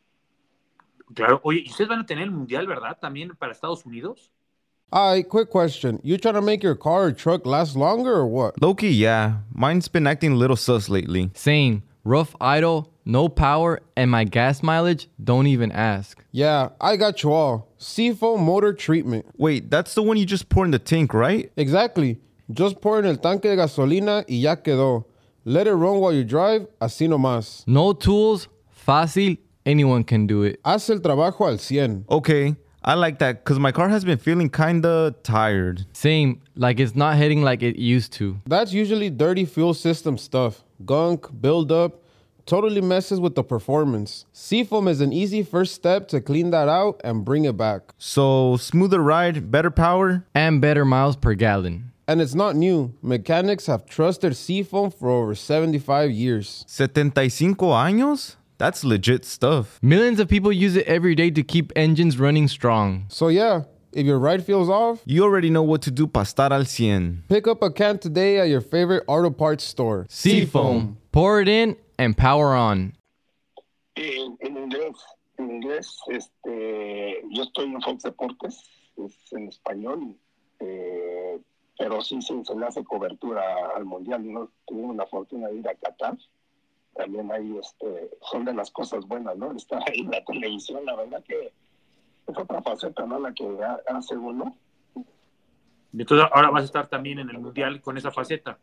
Claro. Oye, ¿y ustedes van a tener el Mundial, verdad? ¿También para Estados Unidos? Alright, quick question. You trying to make your car or truck last longer or what? Low-key, yeah. Mine's been acting a little sus lately. Same. Rough idle, no power, and my gas mileage, don't even ask. Yeah, I got you all. Seafoam motor treatment. Wait, that's the one you just pour in the tank, right? Exactly. Just pour in el tanque de gasolina y ya quedó. Let it run while you drive, así nomás. No tools, fácil, anyone can do it. Haz el trabajo al cien. Okay, I like that because my car has been feeling kinda tired. Same, like it's not hitting like it used to. That's usually dirty fuel system stuff. Gunk, buildup, totally messes with the performance. Seafoam is an easy first step to clean that out and bring it back. So, smoother ride, better power, and better miles per gallon. And it's not new. Mechanics have trusted Seafoam for over seventy-five years. setenta y cinco años? That's legit stuff. Millions of people use it every day to keep engines running strong. So yeah, if your ride feels off, you already know what to do para estar al cien. Pick up a can today at your favorite auto parts store. Seafoam. Pour it in and power on. En, en inglés, en inglés, este, yo estoy en Fox Deportes, es en español, eh, pero sí, sí, se le hace cobertura al Mundial. No tuvimos la fortuna de ir a Qatar. También ahí este, son de las cosas buenas, ¿no? Estar ahí en la televisión, la verdad que es otra faceta, ¿no? La que hace uno. Entonces ahora vas a estar también en el Mundial con esa faceta.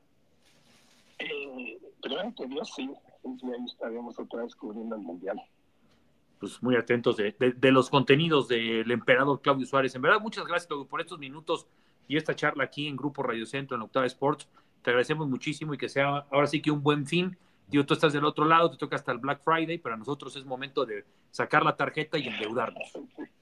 Eh, primero que Dios, sí. Sí, ahí estaremos otra vez cubriendo el Mundial. Pues muy atentos de, de, de los contenidos del emperador Claudio Suárez. En verdad, muchas gracias, Claudio, por estos minutos y esta charla aquí en Grupo Radio Centro, en Octava Sports. Te agradecemos muchísimo y que sea ahora sí que un buen fin. Digo, tú estás del otro lado, te toca hasta el Black Friday, pero a nosotros es momento de sacar la tarjeta y endeudarnos.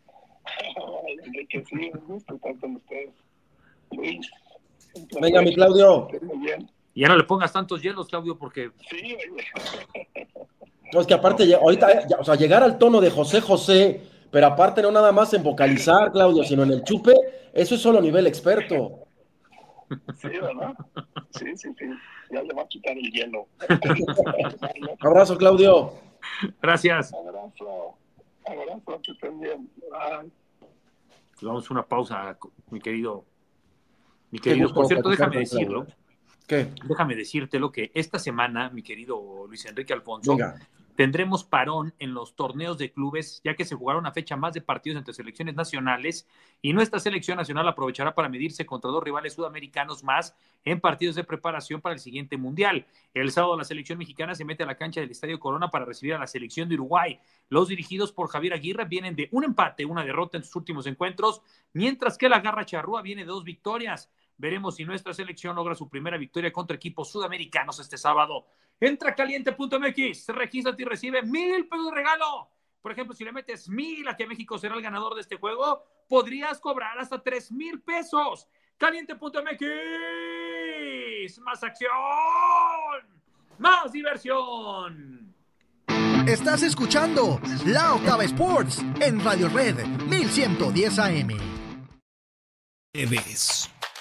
Que sí, un gusto estar con ustedes. Luis. Venga, mi Claudio. Muy bien. Y ya no le pongas tantos hielos, Claudio, porque... Sí, no, es que aparte, ya, ahorita, ya, o sea, llegar al tono de José José, pero aparte no nada más en vocalizar, Claudio, sino en el chupe, eso es solo nivel experto. Sí, ¿verdad? Sí, sí, sí. Ya le va a quitar el hielo. Abrazo, Claudio. Gracias. Abrazo. Abrazo, que estén bien. Bye. Pues vamos a una pausa, mi querido... Mi querido, por cierto, déjame decirlo. ¿Qué? Déjame decírtelo que esta semana, mi querido Luis Enrique Alfonso, Venga. tendremos parón en los torneos de clubes, ya que se jugará una fecha más de partidos entre selecciones nacionales y nuestra selección nacional aprovechará para medirse contra dos rivales sudamericanos más en partidos de preparación para el siguiente Mundial. El sábado la selección mexicana se mete a la cancha del Estadio Corona para recibir a la selección de Uruguay. Los dirigidos por Javier Aguirre vienen de un empate, una derrota en sus últimos encuentros, mientras que la Garra Charrúa viene de dos victorias. Veremos si nuestra selección logra su primera victoria contra equipos sudamericanos este sábado. Entra a caliente punto m x, regístrate y recibe mil pesos de regalo. Por ejemplo, si le metes mil a que México será el ganador de este juego, podrías cobrar hasta tres mil pesos. caliente punto m x, más acción, más diversión. Estás escuchando La Octava Sports en Radio Red mil ciento diez A M. Ves.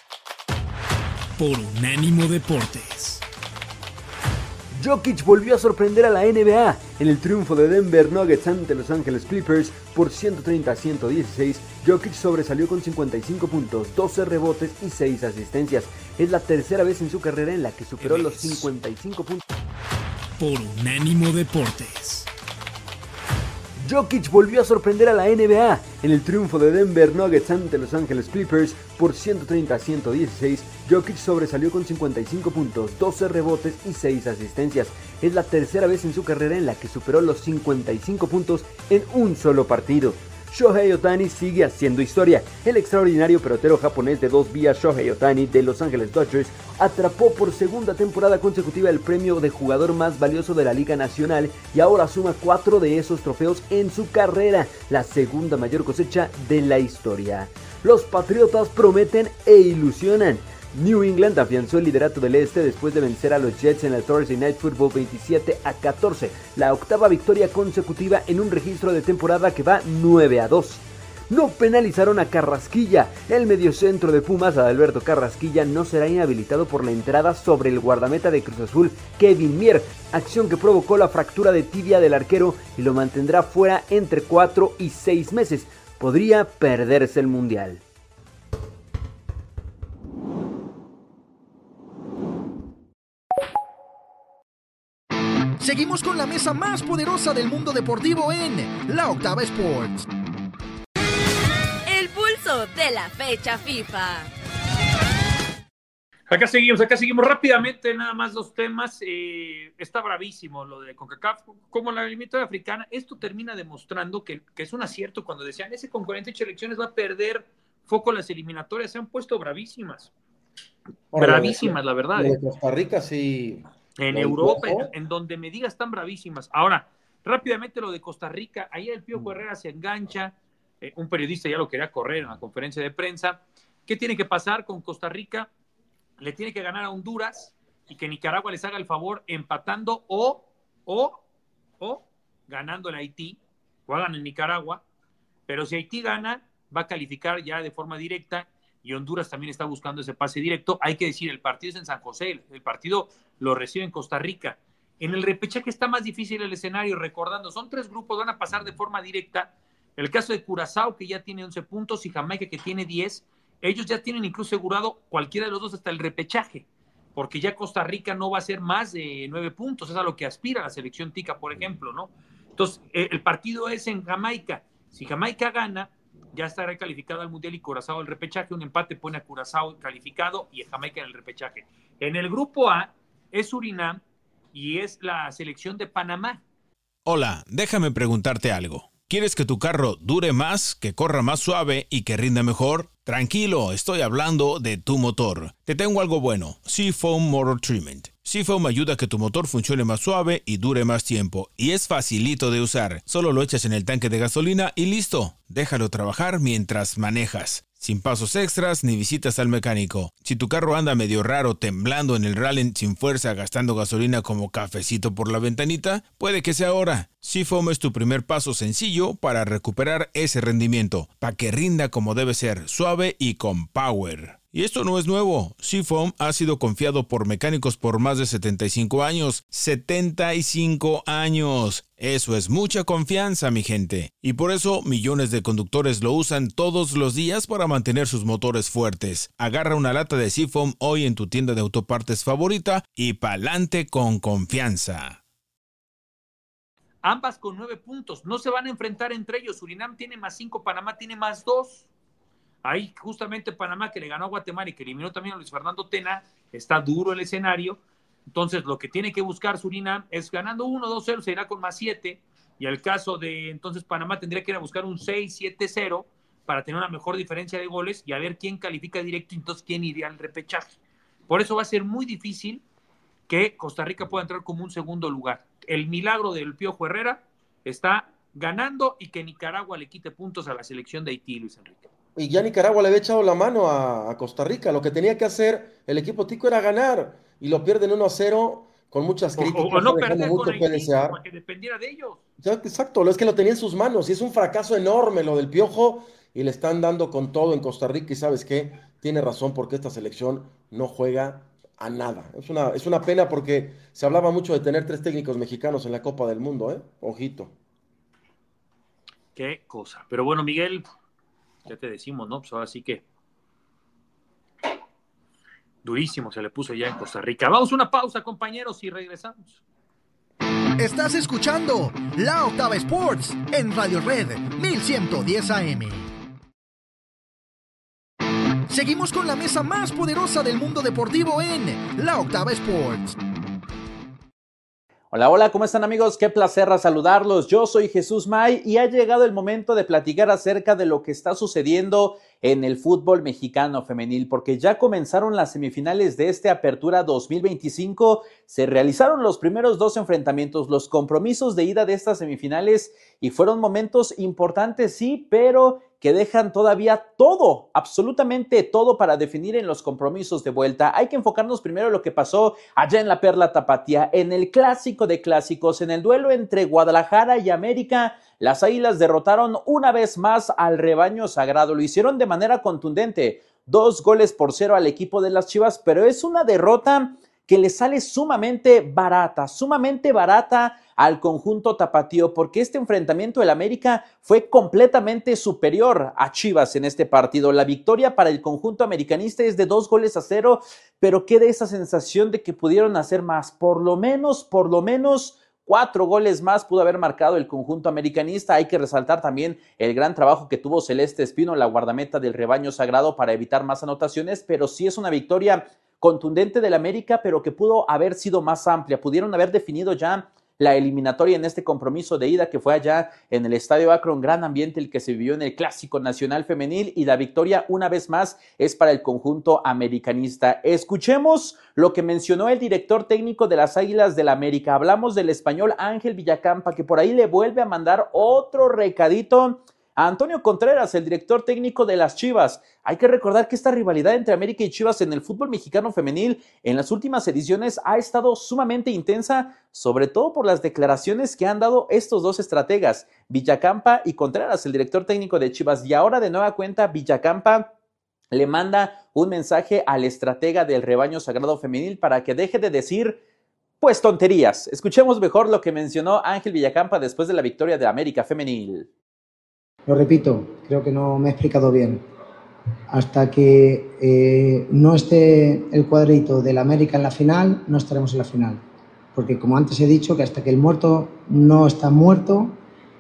por Unánimo Deportes. Jokic volvió a sorprender a la N B A en el triunfo de Denver Nuggets ante Los Ángeles Clippers por ciento treinta a ciento dieciséis. Jokic sobresalió con cincuenta y cinco puntos, doce rebotes y seis asistencias. Es la tercera vez en su carrera en la que superó los cincuenta y cinco puntos. Por Unánimo Deportes. Jokic volvió a sorprender a la N B A en el triunfo de Denver Nuggets ante Los Ángeles Clippers por ciento treinta a ciento dieciséis. Jokic sobresalió con cincuenta y cinco puntos, doce rebotes y seis asistencias. Es la tercera vez en su carrera en la que superó los cincuenta y cinco puntos en un solo partido. Shohei Ohtani sigue haciendo historia. El extraordinario pelotero japonés de dos vías Shohei Ohtani de Los Angeles Dodgers atrapó por segunda temporada consecutiva el premio de jugador más valioso de la Liga Nacional y ahora suma cuatro de esos trofeos en su carrera, la segunda mayor cosecha de la historia. Los Patriotas prometen e ilusionan. New England afianzó el liderato del este después de vencer a los Jets en el Thursday Night Football veintisiete a catorce, la octava victoria consecutiva en un registro de temporada que va nueve a dos. No penalizaron a Carrasquilla. El mediocentro de Pumas, Adalberto Carrasquilla, no será inhabilitado por la entrada sobre el guardameta de Cruz Azul, Kevin Mier, acción que provocó la fractura de tibia del arquero y lo mantendrá fuera entre cuatro y seis meses. Podría perderse el Mundial. Seguimos con la mesa más poderosa del mundo deportivo en La Octava Sports. El pulso de la fecha FIFA. Acá seguimos, acá seguimos rápidamente, nada más dos temas. Eh, está bravísimo lo de CONCACAF, como la eliminatoria africana. Esto termina demostrando que, que es un acierto cuando decían ese con cuarenta y ocho elecciones va a perder foco las eliminatorias. Se han puesto bravísimas. Ahora, bravísimas, la verdad. De eh. Costa Rica sí. En Europa, en, en donde me digas están bravísimas. Ahora, rápidamente lo de Costa Rica, ahí el Piojo Herrera se engancha, eh, un periodista ya lo quería correr en la conferencia de prensa. ¿Qué tiene que pasar con Costa Rica? Le tiene que ganar a Honduras y que Nicaragua les haga el favor empatando o, o, o ganando en Haití, o hagan en Nicaragua, pero si Haití gana, va a calificar ya de forma directa. Y Honduras también está buscando ese pase directo. Hay que decir, el partido es en San José, el partido lo recibe en Costa Rica. En el repechaje está más difícil el escenario, recordando, son tres grupos, van a pasar de forma directa. El caso de Curazao, que ya tiene once puntos, y Jamaica, que tiene diez, ellos ya tienen incluso asegurado cualquiera de los dos hasta el repechaje, porque ya Costa Rica no va a ser más de nueve puntos, es a lo que aspira la selección tica, por ejemplo, ¿no? Entonces, el partido es en Jamaica. Si Jamaica gana, ya estará calificado al Mundial y Curazao el repechaje. Un empate pone a Curazao calificado y a Jamaica en el repechaje. En el grupo A es Surinam y es la selección de Panamá. Hola, déjame preguntarte algo. ¿Quieres que tu carro dure más, que corra más suave y que rinda mejor? Tranquilo, estoy hablando de tu motor. Te tengo algo bueno, Seafoam Motor Treatment. Seafoam ayuda a que tu motor funcione más suave y dure más tiempo. Y es facilito de usar. Solo lo echas en el tanque de gasolina y listo. Déjalo trabajar mientras manejas. Sin pasos extras ni visitas al mecánico. Si tu carro anda medio raro, temblando en el rally sin fuerza, gastando gasolina como cafecito por la ventanita, puede que sea ahora. Seafoam es tu primer paso sencillo para recuperar ese rendimiento, para que rinda como debe ser, suave y con power. Y esto no es nuevo. Seafoam ha sido confiado por mecánicos por más de setenta y cinco años. ¡setenta y cinco años! Eso es mucha confianza, mi gente. Y por eso millones de conductores lo usan todos los días para mantener sus motores fuertes. Agarra una lata de Seafoam hoy en tu tienda de autopartes favorita y pa'lante con confianza. Ambas con nueve puntos. No se van a enfrentar entre ellos. Surinam tiene más cinco, Panamá tiene más dos. Ahí justamente Panamá, que le ganó a Guatemala y que eliminó también a Luis Fernando Tena, está duro el escenario. Entonces lo que tiene que buscar Surinam es ganando uno dos cero, se irá con más siete. Y el caso de entonces Panamá tendría que ir a buscar un seis siete cero para tener una mejor diferencia de goles y a ver quién califica directo y entonces quién iría al repechaje. Por eso va a ser muy difícil que Costa Rica pueda entrar como un segundo lugar. El milagro del Piojo Herrera está ganando y que Nicaragua le quite puntos a la selección de Haití, Luis Enrique. Y ya Nicaragua le había echado la mano a, a Costa Rica. Lo que tenía que hacer el equipo tico era ganar. Y lo pierden uno a cero con muchas críticas. O, o no perder mucho con Haití, desear. para que dependiera de ellos. Ya, exacto, lo es que lo tenía en sus manos y es un fracaso enorme lo del Piojo y le están dando con todo en Costa Rica y ¿sabes qué? Tiene razón porque esta selección no juega a nada. Es una, es una pena porque se hablaba mucho de tener tres técnicos mexicanos en la Copa del Mundo, ¿eh? Ojito. Qué cosa. Pero bueno, Miguel, ya te decimos, ¿no? Pues ahora sí que durísimo se le puso ya en Costa Rica. Vamos a una pausa, compañeros, y regresamos. Estás escuchando La Octava Sports en Radio Red mil ciento diez A M. Seguimos con la mesa más poderosa del mundo deportivo en La Octava Sports. Hola, hola, ¿cómo están, amigos? Qué placer saludarlos. Yo soy Jesús May y ha llegado el momento de platicar acerca de lo que está sucediendo en el fútbol mexicano femenil, porque ya comenzaron las semifinales de este Apertura dos mil veinticinco, se realizaron los primeros dos enfrentamientos, los compromisos de ida de estas semifinales y fueron momentos importantes, sí, pero que dejan todavía todo, absolutamente todo para definir en los compromisos de vuelta. Hay que enfocarnos primero en lo que pasó allá en la Perla Tapatía, en el clásico de clásicos, en el duelo entre Guadalajara y América. Las Águilas derrotaron una vez más al rebaño sagrado, lo hicieron de manera contundente, dos goles por cero al equipo de las Chivas, pero es una derrota que le sale sumamente barata, sumamente barata al conjunto tapatío, porque este enfrentamiento del América fue completamente superior a Chivas en este partido. La victoria para el conjunto americanista es de dos goles a cero, pero queda esa sensación de que pudieron hacer más, por lo menos, por lo menos, Cuatro goles más pudo haber marcado el conjunto americanista. Hay que resaltar también el gran trabajo que tuvo Celeste Espino, la guardameta del rebaño sagrado, para evitar más anotaciones, pero sí es una victoria contundente del América, pero que pudo haber sido más amplia. Pudieron haber definido ya la eliminatoria en este compromiso de ida que fue allá en el Estadio Akron. Gran ambiente el que se vivió en el Clásico Nacional Femenil, y la victoria una vez más es para el conjunto americanista. Escuchemos lo que mencionó el director técnico de las Águilas del América. Hablamos del español Ángel Villacampa, que por ahí le vuelve a mandar otro recadito a Antonio Contreras, el director técnico de las Chivas. Hay que recordar que esta rivalidad entre América y Chivas en el fútbol mexicano femenil en las últimas ediciones ha estado sumamente intensa, sobre todo por las declaraciones que han dado estos dos estrategas, Villacampa y Contreras, el director técnico de Chivas. Y ahora de nueva cuenta Villacampa le manda un mensaje al estratega del rebaño sagrado femenil para que deje de decir pues tonterías. Escuchemos mejor lo que mencionó Ángel Villacampa después de la victoria de América femenil. Lo repito, creo que no me he explicado bien. Hasta que eh, no esté el cuadrito del América en la final, no estaremos en la final. Porque como antes he dicho, que hasta que el muerto no está muerto,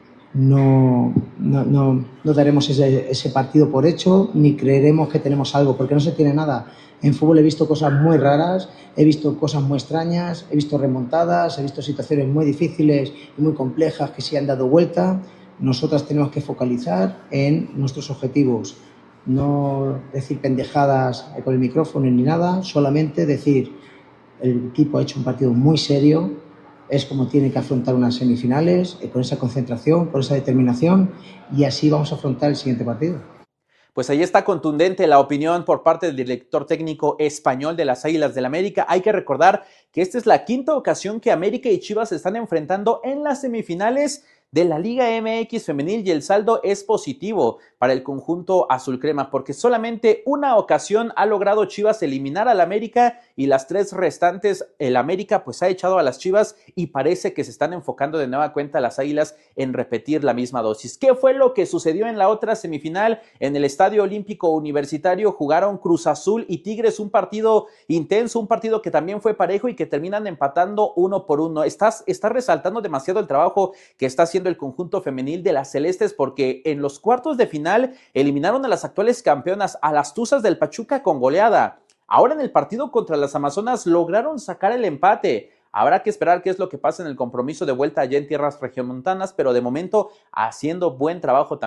no, no, no, no daremos ese, ese partido por hecho, ni creeremos que tenemos algo, porque no se tiene nada. En fútbol he visto cosas muy raras, he visto cosas muy extrañas, he visto remontadas, he visto situaciones muy difíciles y muy complejas que sí han dado vuelta. Nosotras tenemos que focalizar en nuestros objetivos, no decir pendejadas con el micrófono ni nada, solamente decir el equipo ha hecho un partido muy serio, es como tiene que afrontar unas semifinales, con esa concentración, con esa determinación, y así vamos a afrontar el siguiente partido. Pues ahí está contundente la opinión por parte del director técnico español de las Águilas del América. Hay que recordar que esta es la quinta ocasión que América y Chivas se están enfrentando en las semifinales de la Liga M X femenil, y el saldo es positivo para el conjunto azul crema, porque solamente una ocasión ha logrado Chivas eliminar al América, y las tres restantes el América pues ha echado a las Chivas, y parece que se están enfocando de nueva cuenta las Águilas en repetir la misma dosis. ¿Qué fue lo que sucedió en la otra semifinal? En el Estadio Olímpico Universitario jugaron Cruz Azul y Tigres, un partido intenso, un partido que también fue parejo y que terminan empatando uno por uno. Estás, está resaltando demasiado el trabajo que está haciendo el conjunto femenil de las Celestes, porque en los cuartos de final eliminaron a las actuales campeonas, a las Tuzas del Pachuca, con goleada. Ahora en el partido contra las Amazonas lograron sacar el empate. Habrá que esperar qué es lo que pasa en el compromiso de vuelta allá en tierras regiomontanas, pero de momento haciendo buen trabajo también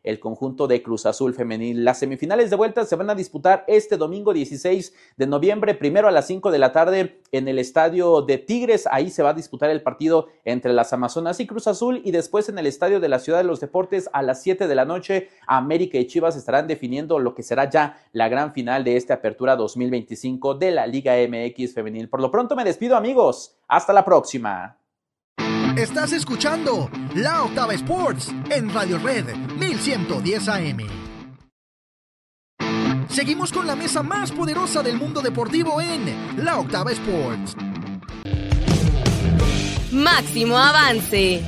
el conjunto de Cruz Azul femenil. Las semifinales de vuelta se van a disputar este domingo dieciséis de noviembre, primero a las cinco de la tarde en el estadio de Tigres. Ahí se va a disputar el partido entre las Amazonas y Cruz Azul, y después en el estadio de la Ciudad de los Deportes a las siete de la noche, América y Chivas estarán definiendo lo que será ya la gran final de esta apertura dos mil veinticinco de la Liga M X femenil. Por lo pronto me despido, amigos. Hasta la próxima. Estás escuchando La Octava Sports en Radio Red mil ciento diez A M. Seguimos con la mesa más poderosa del mundo deportivo en La Octava Sports. Máximo avance.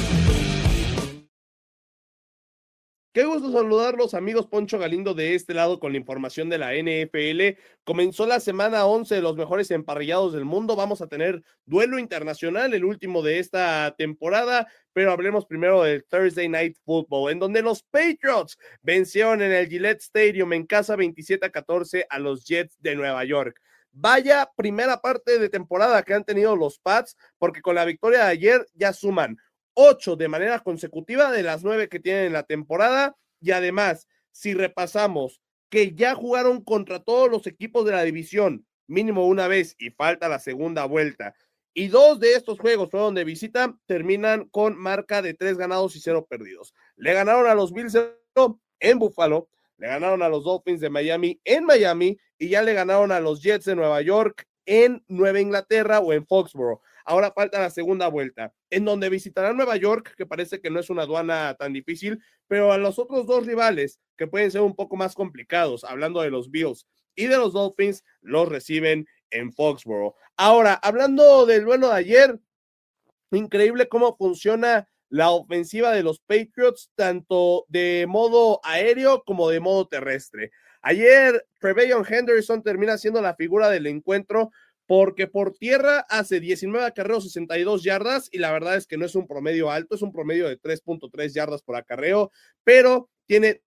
Qué gusto saludarlos, amigos. Poncho Galindo de este lado con la información de la N F L. Comenzó la semana once de los mejores emparrillados del mundo. Vamos a tener duelo internacional, el último de esta temporada, pero hablemos primero del Thursday Night Football, en donde los Patriots vencieron en el Gillette Stadium en casa veintisiete a catorce a los Jets de Nueva York. Vaya primera parte de temporada que han tenido los Pats, porque con la victoria de ayer ya suman ocho de manera consecutiva de las nueve que tienen en la temporada, y además, si repasamos que ya jugaron contra todos los equipos de la división, mínimo una vez, y falta la segunda vuelta, y dos de estos juegos fueron de visita, terminan con marca de tres ganados y cero perdidos. Le ganaron a los Bills en Buffalo, le ganaron a los Dolphins de Miami en Miami, y ya le ganaron a los Jets de Nueva York en Nueva Inglaterra o en Foxborough. Ahora falta la segunda vuelta, en donde visitarán Nueva York, que parece que no es una aduana tan difícil, pero a los otros dos rivales, que pueden ser un poco más complicados, hablando de los Bills y de los Dolphins, los reciben en Foxborough. Ahora, hablando del duelo de ayer, increíble cómo funciona la ofensiva de los Patriots, tanto de modo aéreo como de modo terrestre. Ayer, Trevelyan Henderson termina siendo la figura del encuentro, porque por tierra hace diecinueve acarreos, sesenta y dos yardas, y la verdad es que no es un promedio alto, es un promedio de tres punto tres yardas por acarreo, pero tiene,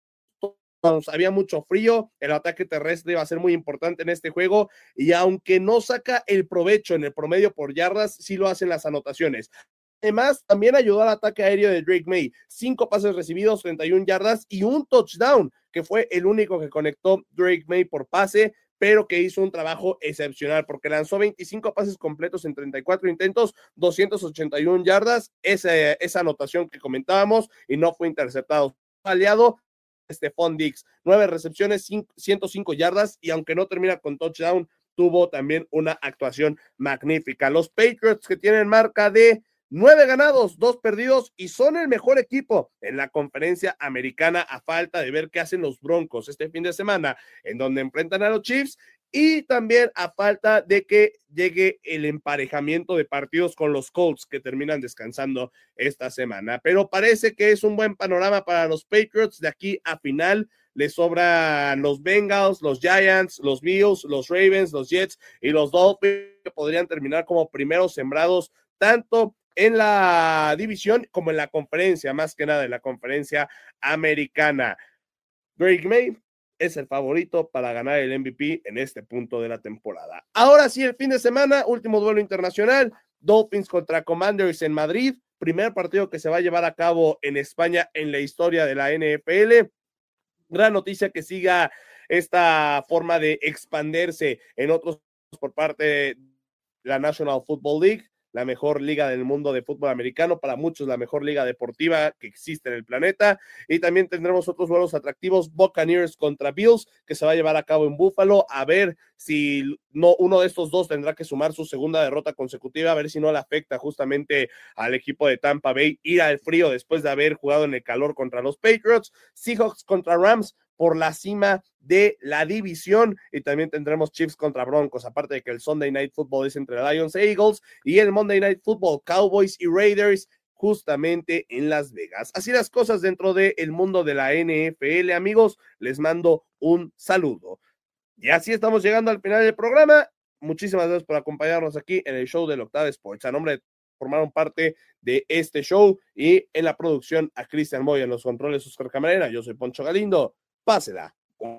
había mucho frío, el ataque terrestre va a ser muy importante en este juego, y aunque no saca el provecho en el promedio por yardas, sí lo hacen las anotaciones. Además, también ayudó al ataque aéreo de Drake May, cinco pases recibidos, treinta y una yardas y un touchdown, que fue el único que conectó Drake May por pase, pero que hizo un trabajo excepcional, porque lanzó veinticinco pases completos en treinta y cuatro intentos, doscientas ochenta y una yardas, esa, esa anotación que comentábamos, y no fue interceptado. Aliado, Stephon Diggs, nueve recepciones, ciento cinco yardas, y aunque no termina con touchdown, tuvo también una actuación magnífica. Los Patriots, que tienen marca de nueve ganados, dos perdidos, y son el mejor equipo en la conferencia americana, a falta de ver qué hacen los Broncos este fin de semana, en donde enfrentan a los Chiefs, y también a falta de que llegue el emparejamiento de partidos con los Colts, que terminan descansando esta semana. Pero parece que es un buen panorama para los Patriots de aquí a final. Les sobran los Bengals, los Giants, los Bills, los Ravens, los Jets y los Dolphins, que podrían terminar como primeros sembrados, tanto en la división como en la conferencia, más que nada en la conferencia americana. Drake May es el favorito para ganar el M V P en este punto de la temporada. Ahora sí, el fin de semana, último duelo internacional, Dolphins contra Commanders en Madrid, primer partido que se va a llevar a cabo en España en la historia de la N F L. Gran noticia que siga esta forma de expandirse en otros por parte de la National Football League, la mejor liga del mundo de fútbol americano, para muchos la mejor liga deportiva que existe en el planeta, y también tendremos otros duelos atractivos, Buccaneers contra Bills, que se va a llevar a cabo en Buffalo, a ver si no uno de estos dos tendrá que sumar su segunda derrota consecutiva, a ver si no le afecta justamente al equipo de Tampa Bay ir al frío después de haber jugado en el calor contra los Patriots. Seahawks contra Rams por la cima de la división, y también tendremos Chiefs contra Broncos, aparte de que el Sunday Night Football es entre Lions e Eagles, y el Monday Night Football, Cowboys y Raiders, justamente en Las Vegas. Así las cosas dentro del mundo de la N F L, amigos, les mando un saludo. Y así estamos llegando al final del programa. Muchísimas gracias por acompañarnos aquí en el show del Octava Sports. A nombre de formaron parte de este show, y en la producción a Cristian Moya, en los controles Oscar Camarena, yo soy Poncho Galindo. Pásela.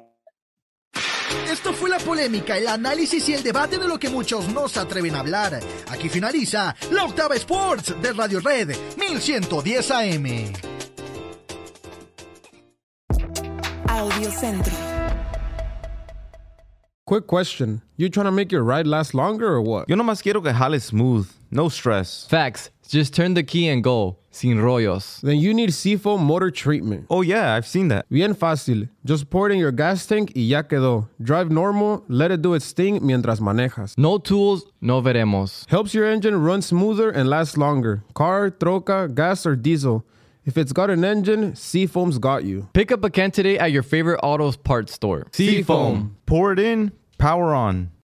Esto fue la polémica, el análisis y el debate de lo que muchos no se atreven a hablar. Aquí finaliza la Octava Sports de Radio Red mil ciento diez A M. Audio Centro. Quick question. You trying to make your ride last longer or what? Yo nomás quiero que jale smooth. No stress. Facts. Just turn the key and go. Sin rollos. Then you need Seafoam Motor Treatment. Oh yeah, I've seen that. Bien fácil. Just pour it in your gas tank y ya quedó. Drive normal, let it do its thing mientras manejas. No tools, no veremos. Helps your engine run smoother and last longer. Car, troca, gas, or diesel. If it's got an engine, Seafoam's got you. Pick up a can today at your favorite auto parts store. Seafoam. Pour it in, power on.